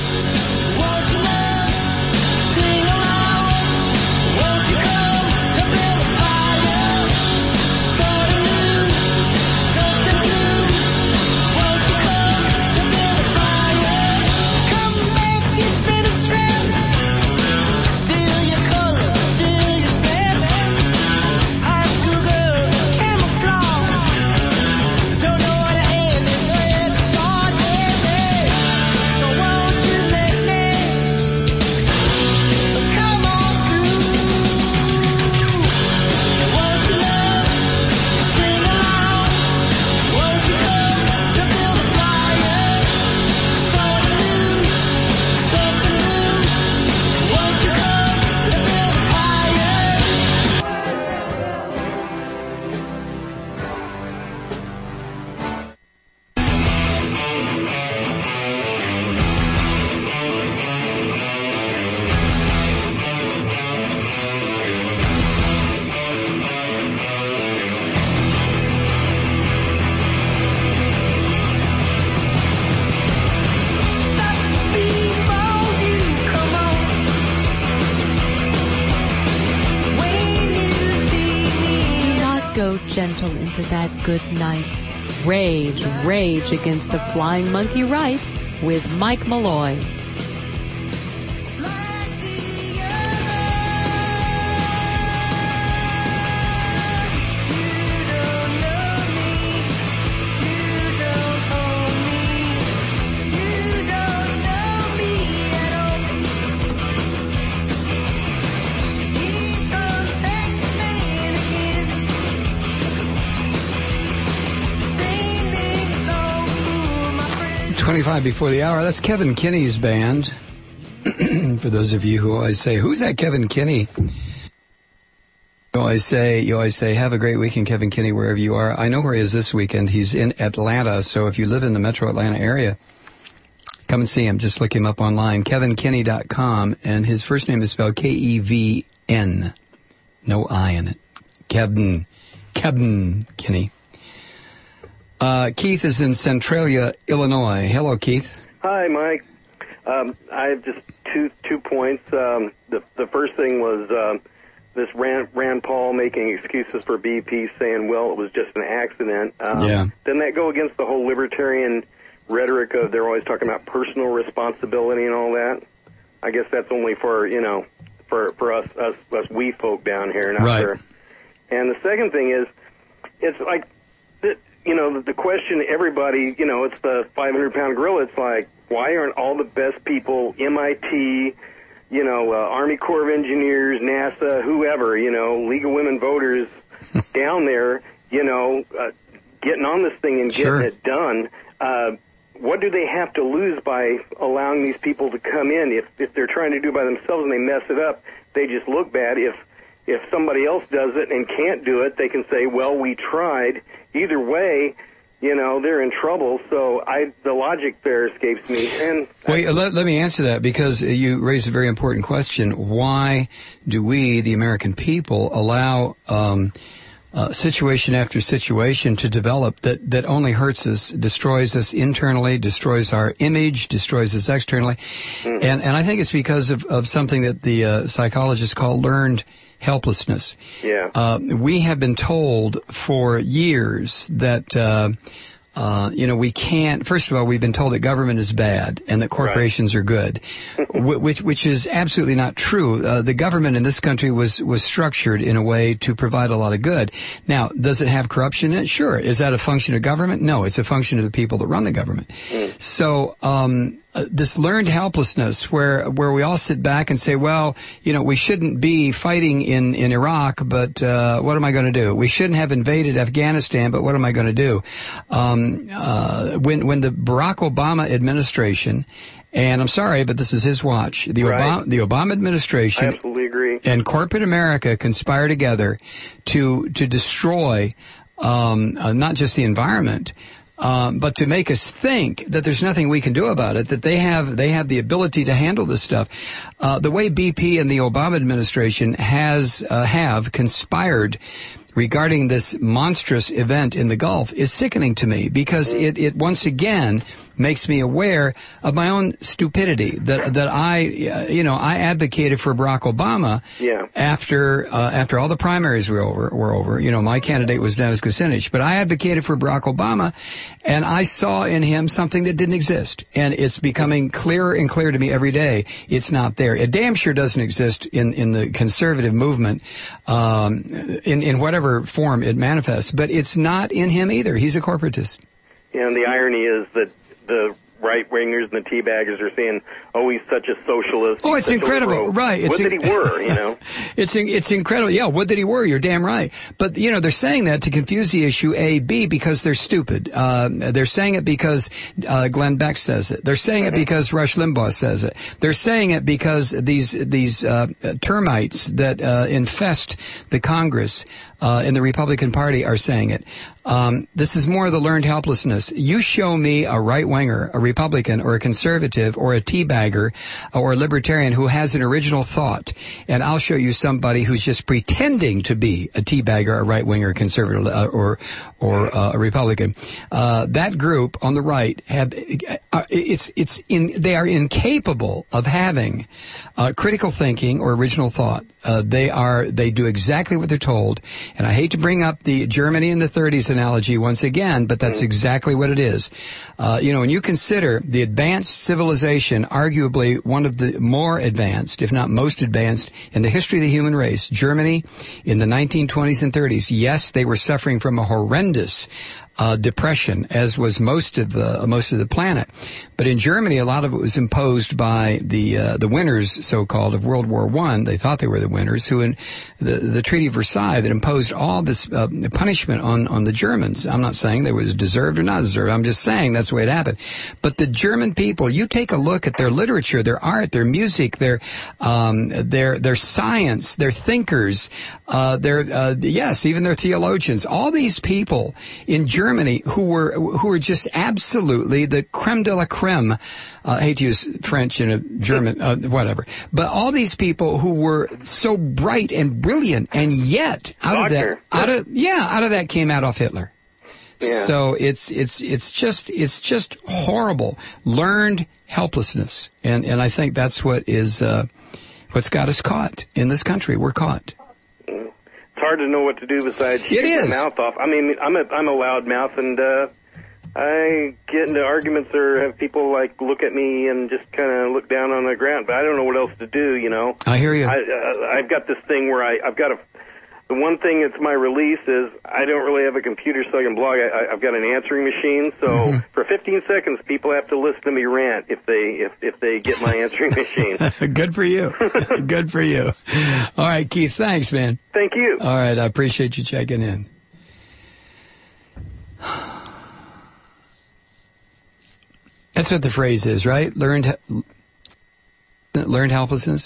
Gentle into that good night. Rage, rage against the flying monkey right with Mike Malloy. Before the hour. That's Kevin Kinney's band. For those of you who always say, who's that Kevin Kinney? You always say, have a great weekend, Kevin Kinney, wherever you are. I know where he is this weekend. He's in Atlanta. So if you live in the metro Atlanta area, come and see him. Just look him up online, kevinkinney.com. And his first name is spelled K-E-V-N. No I in it. Kevin Kinney. Keith is in Centralia, Illinois. Hello, Keith. Hi, Mike. I have just two points. The first thing was this Rand Paul making excuses for BP, saying, well, it was just an accident. Doesn't that go against the whole libertarian rhetoric of they're always talking about personal responsibility and all that? I guess that's only for, for us wee folk down here, not right. for. And the second thing is, it's like, the question everybody, it's the 500-pound gorilla. It's like, why aren't all the best people, MIT, Army Corps of Engineers, NASA, whoever, League of Women Voters down there, getting on this thing and getting it done? What do they have to lose by allowing these people to come in? If they're trying to do it by themselves and they mess it up, they just look bad. If somebody else does it and can't do it, they can say, well, we tried. Either way, they're in trouble. So the logic there escapes me. And wait, let me answer that, because you raised a very important question. Why do we, the American people, allow situation after situation to develop that only hurts us, destroys us internally, destroys our image, destroys us externally? Mm-hmm. And I think it's because of something that the psychologists call learned helplessness. Yeah. We have been told for years that we can't. First of all, we've been told that government is bad and that corporations are good, which is absolutely not true. The government in this country was structured in a way to provide a lot of good. Now, does it have corruption in it? Sure. Is that a function of government? No, it's a function of the people that run the government. So, this learned helplessness where we all sit back and say, well, we shouldn't be fighting in Iraq, but what am I going to do? We shouldn't have invaded Afghanistan, but what am I going to do? When the Barack Obama administration, and I'm sorry, but this is his watch, the Obama administration, I absolutely agree, and corporate America conspire together to destroy not just the environment, but to make us think that there's nothing we can do about it, that they have the ability to handle this stuff. The way BP and the Obama administration have conspired regarding this monstrous event in the Gulf is sickening to me, because it once again makes me aware of my own stupidity that I advocated for Barack Obama after all the primaries were over. My candidate was Dennis Kucinich, but I advocated for Barack Obama, and I saw in him something that didn't exist, and it's becoming clearer and clearer to me every day. It's not there. It damn sure doesn't exist in the conservative movement, in whatever form it manifests, but it's not in him either. He's a corporatist. Yeah, and the irony is that the right-wingers and the teabaggers are saying, oh, he's such a socialist. Oh, it's incredible. Right. Would that he were, It's incredible. Yeah, would that he were. You're damn right. But, they're saying that to confuse the issue, A, B, because they're stupid. They're saying it because Glenn Beck says it. They're saying it because Rush Limbaugh says it. They're saying it because these termites that infest the Congress in the Republican Party are saying it. This is more of the learned helplessness. You show me a right-winger, a Republican, or a conservative, or a teabagger, or a libertarian who has an original thought, and I'll show you somebody who's just pretending to be a teabagger, a right-winger, conservative, or a Republican. That group on the right they are incapable of having critical thinking or original thought. They do exactly what they're told, and I hate to bring up the Germany in the 30s analogy once again, but that's exactly what it is. When you consider the advanced civilization, arguably one of the more advanced, if not most advanced, in the history of the human race, Germany in the 1920s and 30s, yes, they were suffering from a horrendous depression, as was most of the planet. But in Germany, a lot of it was imposed by the winners, so-called, of World War I. They thought they were the winners, who in the Treaty of Versailles that imposed all this punishment on the Germans. I'm not saying they was deserved or not deserved. I'm just saying that's the way it happened. But the German people, you take a look at their literature, their art, their music, their science, their thinkers, even their theologians. All these people in Germany who were just absolutely the creme de la creme. I hate to use French in a German, whatever. But all these people who were so bright and brilliant, and yet out of that came Adolf Hitler. Yeah. So it's just horrible. Learned helplessness. And I think that's what is, what's got us caught in this country. We're caught. It's hard to know what to do besides keep my mouth off. I mean, I'm a loud mouth, and I get into arguments or have people look at me and just kind of look down on the ground, but I don't know what else to do. I hear you. I've got this thing where I've got the one thing that's my release is I don't really have a computer so I can blog. I've got an answering machine, so for 15 seconds people have to listen to me rant if they get my answering machine. Good for you. Good for you. All right, Keith, thanks, man. Thank you. All right, I appreciate you checking in. That's what the phrase is, right? Learned helplessness.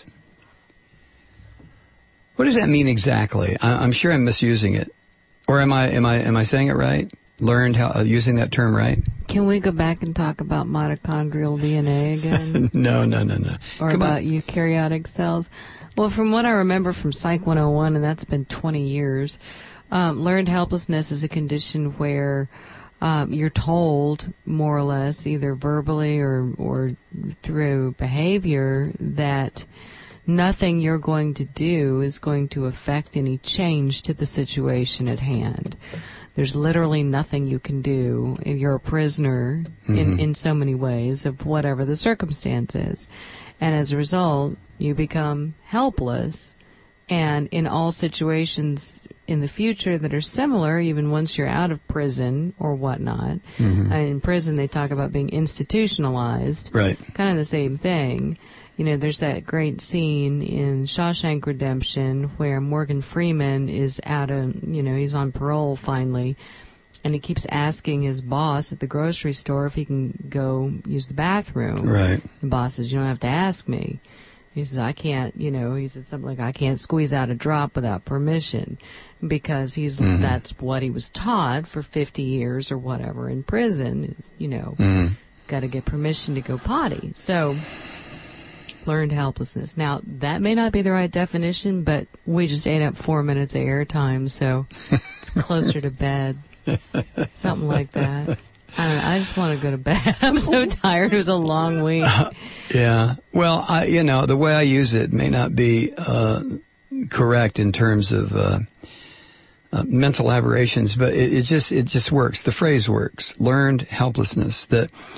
What does that mean exactly? I'm sure I'm misusing it, or am I saying it right? Learned using that term right? Can we go back and talk about mitochondrial DNA again? No. Or Come about eukaryotic cells? Well, from what I remember from Psych 101, and that's been 20 years, learned helplessness is a condition where you're told, more or less, either verbally or through behavior, that nothing you're going to do is going to affect any change to the situation at hand. There's literally nothing you can do. You're a prisoner in so many ways of whatever the circumstance is. And as a result, you become helpless. And in all situations in the future that are similar, even once you're out of prison or whatnot, in prison they talk about being institutionalized. Right. Kind of the same thing. You know, there's that great scene in Shawshank Redemption where Morgan Freeman is he's on parole finally, and he keeps asking his boss at the grocery store if he can go use the bathroom. Right. The boss says, "You don't have to ask me." He says, "I can't," he said something like, "I can't squeeze out a drop without permission," because that's what he was taught for 50 years or whatever in prison is, got to get permission to go potty. So, learned helplessness. Now, that may not be the right definition, but we just ate up 4 minutes of airtime, so it's closer to bed. Something like that. I don't know. I just want to go to bed. I'm so tired. It was a long week. Yeah. Well, the way I use it may not be correct in terms of mental aberrations, but it just works. The phrase works. Learned helplessness.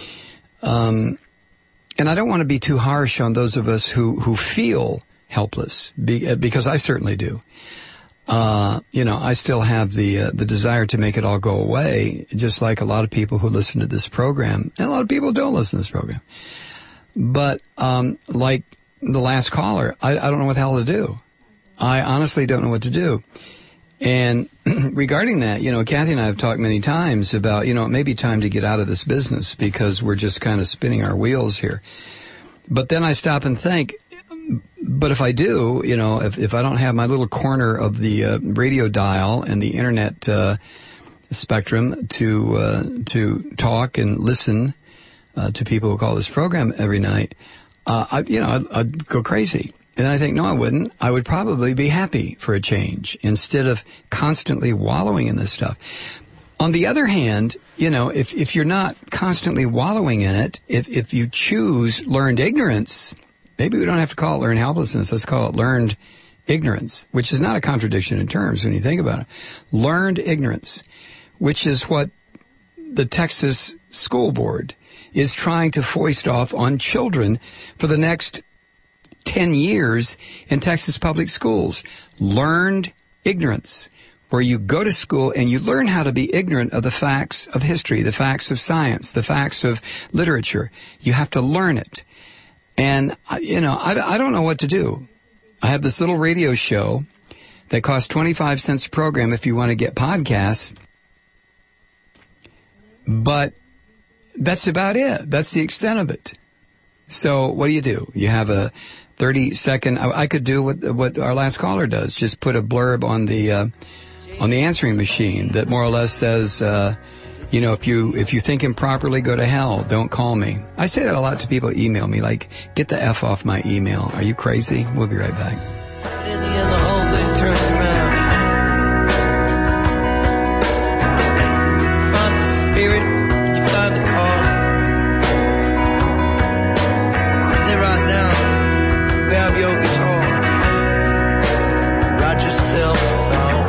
And I don't want to be too harsh on those of us who feel helpless, because I certainly do. I still have the desire to make it all go away, just like a lot of people who listen to this program, and a lot of people don't listen to this program. But like the last caller, I don't know what the hell to do. I honestly don't know what to do. And regarding that, Kathy and I have talked many times about, it may be time to get out of this business because we're just kind of spinning our wheels here. But then I stop and think, but if I do, if I don't have my little corner of the radio dial and the internet spectrum to talk and listen to people who call this program every night, I'd go crazy. And then I think, no, I wouldn't. I would probably be happy for a change instead of constantly wallowing in this stuff. On the other hand, if you're not constantly wallowing in it, if you choose learned ignorance, maybe we don't have to call it learned helplessness. Let's call it learned ignorance, which is not a contradiction in terms when you think about it. Learned ignorance, which is what the Texas School Board is trying to foist off on children for the next 10 years in Texas public schools. Learned ignorance, where you go to school and you learn how to be ignorant of the facts of history, the facts of science, the facts of literature. You have to learn it. And, I don't know what to do. I have this little radio show that costs 25 cents a program if you want to get podcasts. But that's about it. That's the extent of it. So what do? You have a 30-second. I could do what our last caller does. Just put a blurb on the answering machine that more or less says, if you think improperly, go to hell. Don't call me. I say that a lot to people who email me, like, get the F off my email. Are you crazy? We'll be right back. In the end, the whole thing turns around. You find the spirit, you find the cause. Sit right down, grab your guitar, write yourself a song.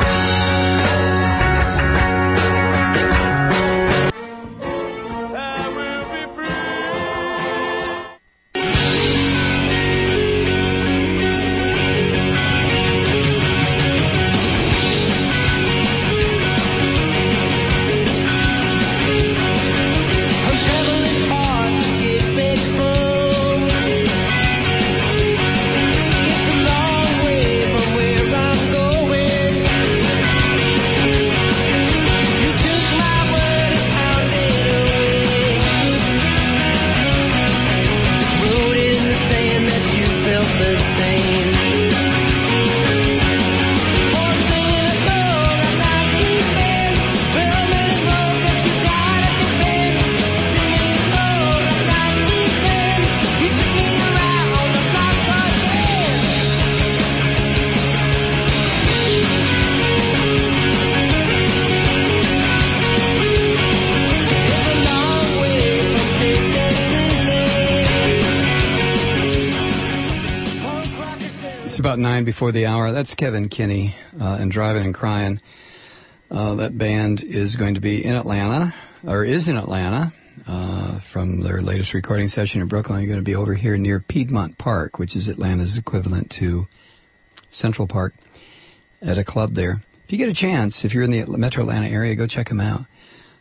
It's about 9 before the hour. That's Kevin Kinney and Driving and Crying. That band is going to be in Atlanta, or is in Atlanta, from their latest recording session in Brooklyn. They're going to be over here near Piedmont Park, which is Atlanta's equivalent to Central Park, at a club there. If you get a chance, if you're in the Metro Atlanta area, go check them out.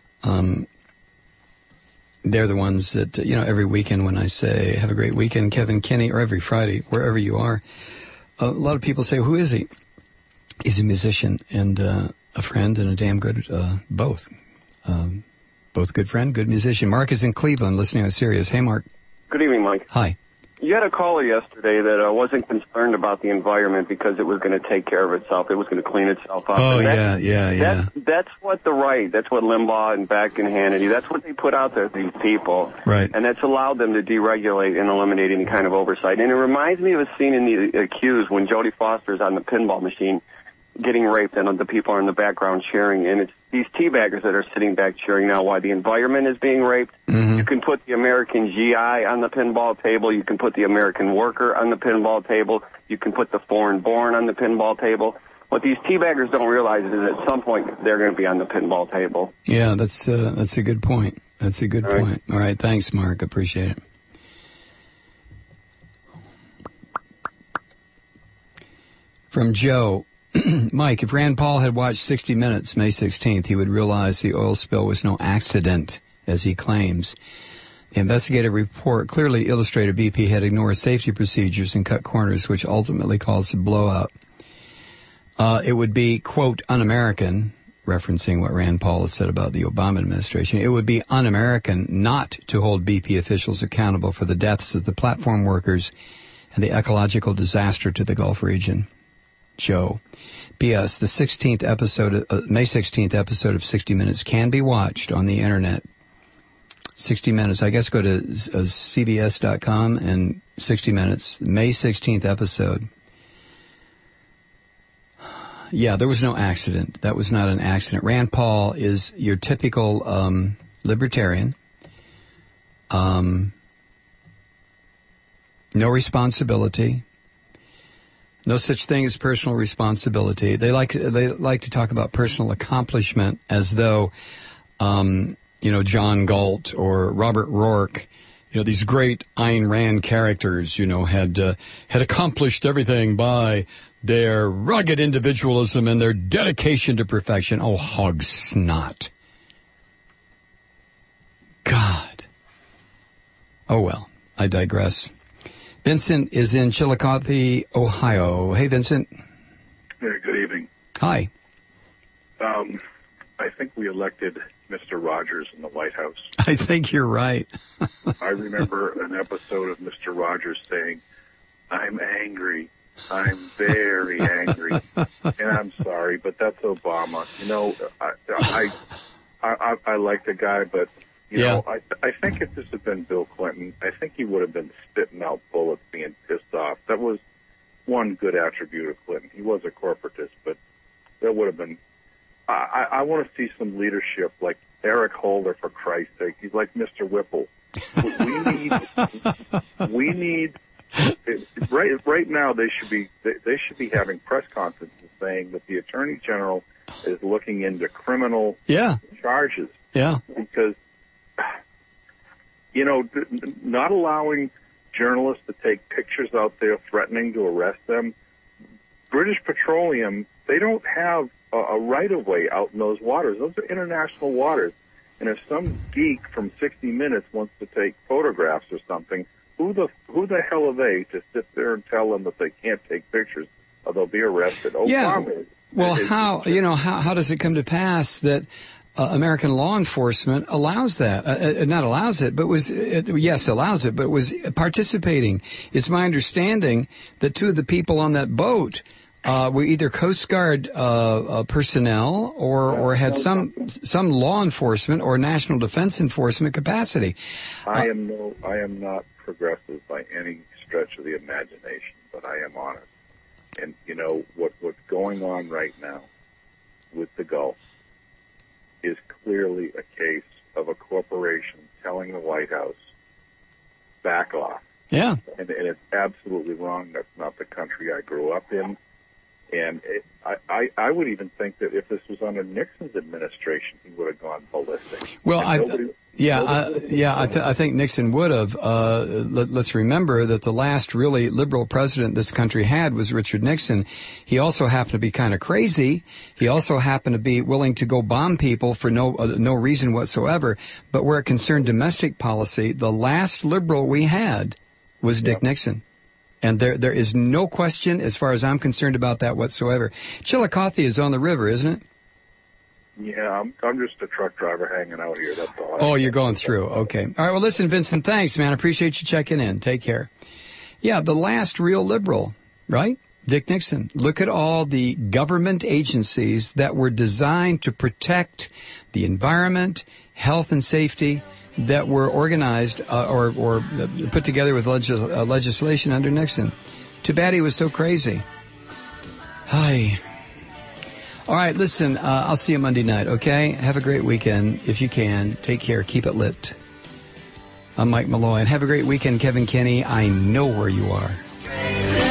They're the ones that, every weekend when I say, have a great weekend, Kevin Kinney, or every Friday, wherever you are, a lot of people say, who is he? He's a musician and a friend and a damn good, both. Both good friend, good musician. Mark is in Cleveland listening on Sirius. Hey, Mark. Good evening, Mike. Hi. You had a caller yesterday that wasn't concerned about the environment because it was going to take care of itself. It was going to clean itself up. Oh, yeah. That's what that's what Limbaugh and Beck and Hannity, that's what they put out there, these people. Right. And that's allowed them to deregulate and eliminate any kind of oversight. And it reminds me of a scene in The Accused when Jodie Foster's on the pinball machine getting raped and the people are in the background cheering. And it's these teabaggers that are sitting back cheering now while the environment is being raped. Mm-hmm. You can put the American GI on the pinball table. You can put the American worker on the pinball table. You can put the foreign-born on the pinball table. What these teabaggers don't realize is at some point they're going to be on the pinball table. Yeah, that's a good point. That's a good point. All right, thanks, Mark. Appreciate it. From Joe. Mike, if Rand Paul had watched 60 Minutes May 16th, he would realize the oil spill was no accident, as he claims. The investigative report clearly illustrated BP had ignored safety procedures and cut corners, which ultimately caused a blowout. It would be, quote, un-American, referencing what Rand Paul has said about the Obama administration. It would be un-American not to hold BP officials accountable for the deaths of the platform workers and the ecological disaster to the Gulf region. Joe. P.S. The 16th episode, May 16th episode of 60 Minutes can be watched on the internet. 60 Minutes. I guess go to CBS.com and 60 Minutes. May 16th episode. Yeah, there was no accident. That was not an accident. Rand Paul is your typical libertarian. No responsibility. No such thing as personal responsibility. They like to talk about personal accomplishment as though, John Galt or Robert Rourke, these great Ayn Rand characters, had accomplished everything by their rugged individualism and their dedication to perfection. Oh, hog snot. God. Oh, well, I digress. Vincent is in Chillicothe, Ohio. Hey, Vincent. Hey, good evening. Hi. I think we elected Mr. Rogers in the White House. I think you're right. I remember an episode of Mr. Rogers saying, I'm angry. I'm very angry. And I'm sorry, but that's Obama. I like the guy, but I think if this had been Bill Clinton, I think he would have been spitting out bullets, being pissed off. That was one good attribute of Clinton. He was a corporatist, but that would have been. I want to see some leadership, like Eric Holder, for Christ's sake. He's like Mr. Whipple. We need. Right now, they should be having press conferences saying that the Attorney General is looking into criminal charges. Yeah, because. Not allowing journalists to take pictures out there threatening to arrest them. British Petroleum, they don't have a right-of-way out in those waters. Those are international waters. And if some geek from 60 Minutes wants to take photographs or something, who the hell are they to sit there and tell them that they can't take pictures or they'll be arrested? Obama. Well, how does it come to pass that American law enforcement allows that? Not allows it, but allows it, but was participating. It's my understanding that two of the people on that boat were either Coast Guard personnel or had some law enforcement or national defense enforcement capacity. I am not progressive by any stretch of the imagination, but I am honest. And what's going on right now with the Gulf is clearly a case of a corporation telling the White House, back off. Yeah. And it's absolutely wrong. That's not the country I grew up in. And I would even think that if this was under Nixon's administration, he would have gone ballistic. Well, I think Nixon would have. Let's remember that the last really liberal president this country had was Richard Nixon. He also happened to be kind of crazy. He also happened to be willing to go bomb people for no reason whatsoever. But where it concerned domestic policy, the last liberal we had was Dick Nixon. And there is no question, as far as I'm concerned, about that whatsoever. Chillicothe is on the river, isn't it? Yeah, I'm just a truck driver hanging out here. That's all. Oh, you're going through. Okay. All right. Well, listen, Vincent, thanks, man. I appreciate you checking in. Take care. Yeah, the last real liberal, right? Dick Nixon. Look at all the government agencies that were designed to protect the environment, health and safety, that were organized or put together with legislation under Nixon. Too bad he was so crazy. Hi. All right, listen, I'll see you Monday night, okay? Have a great weekend. If you can, take care. Keep it lit. I'm Mike Malloy. And have a great weekend, Kevin Kinney. I know where you are.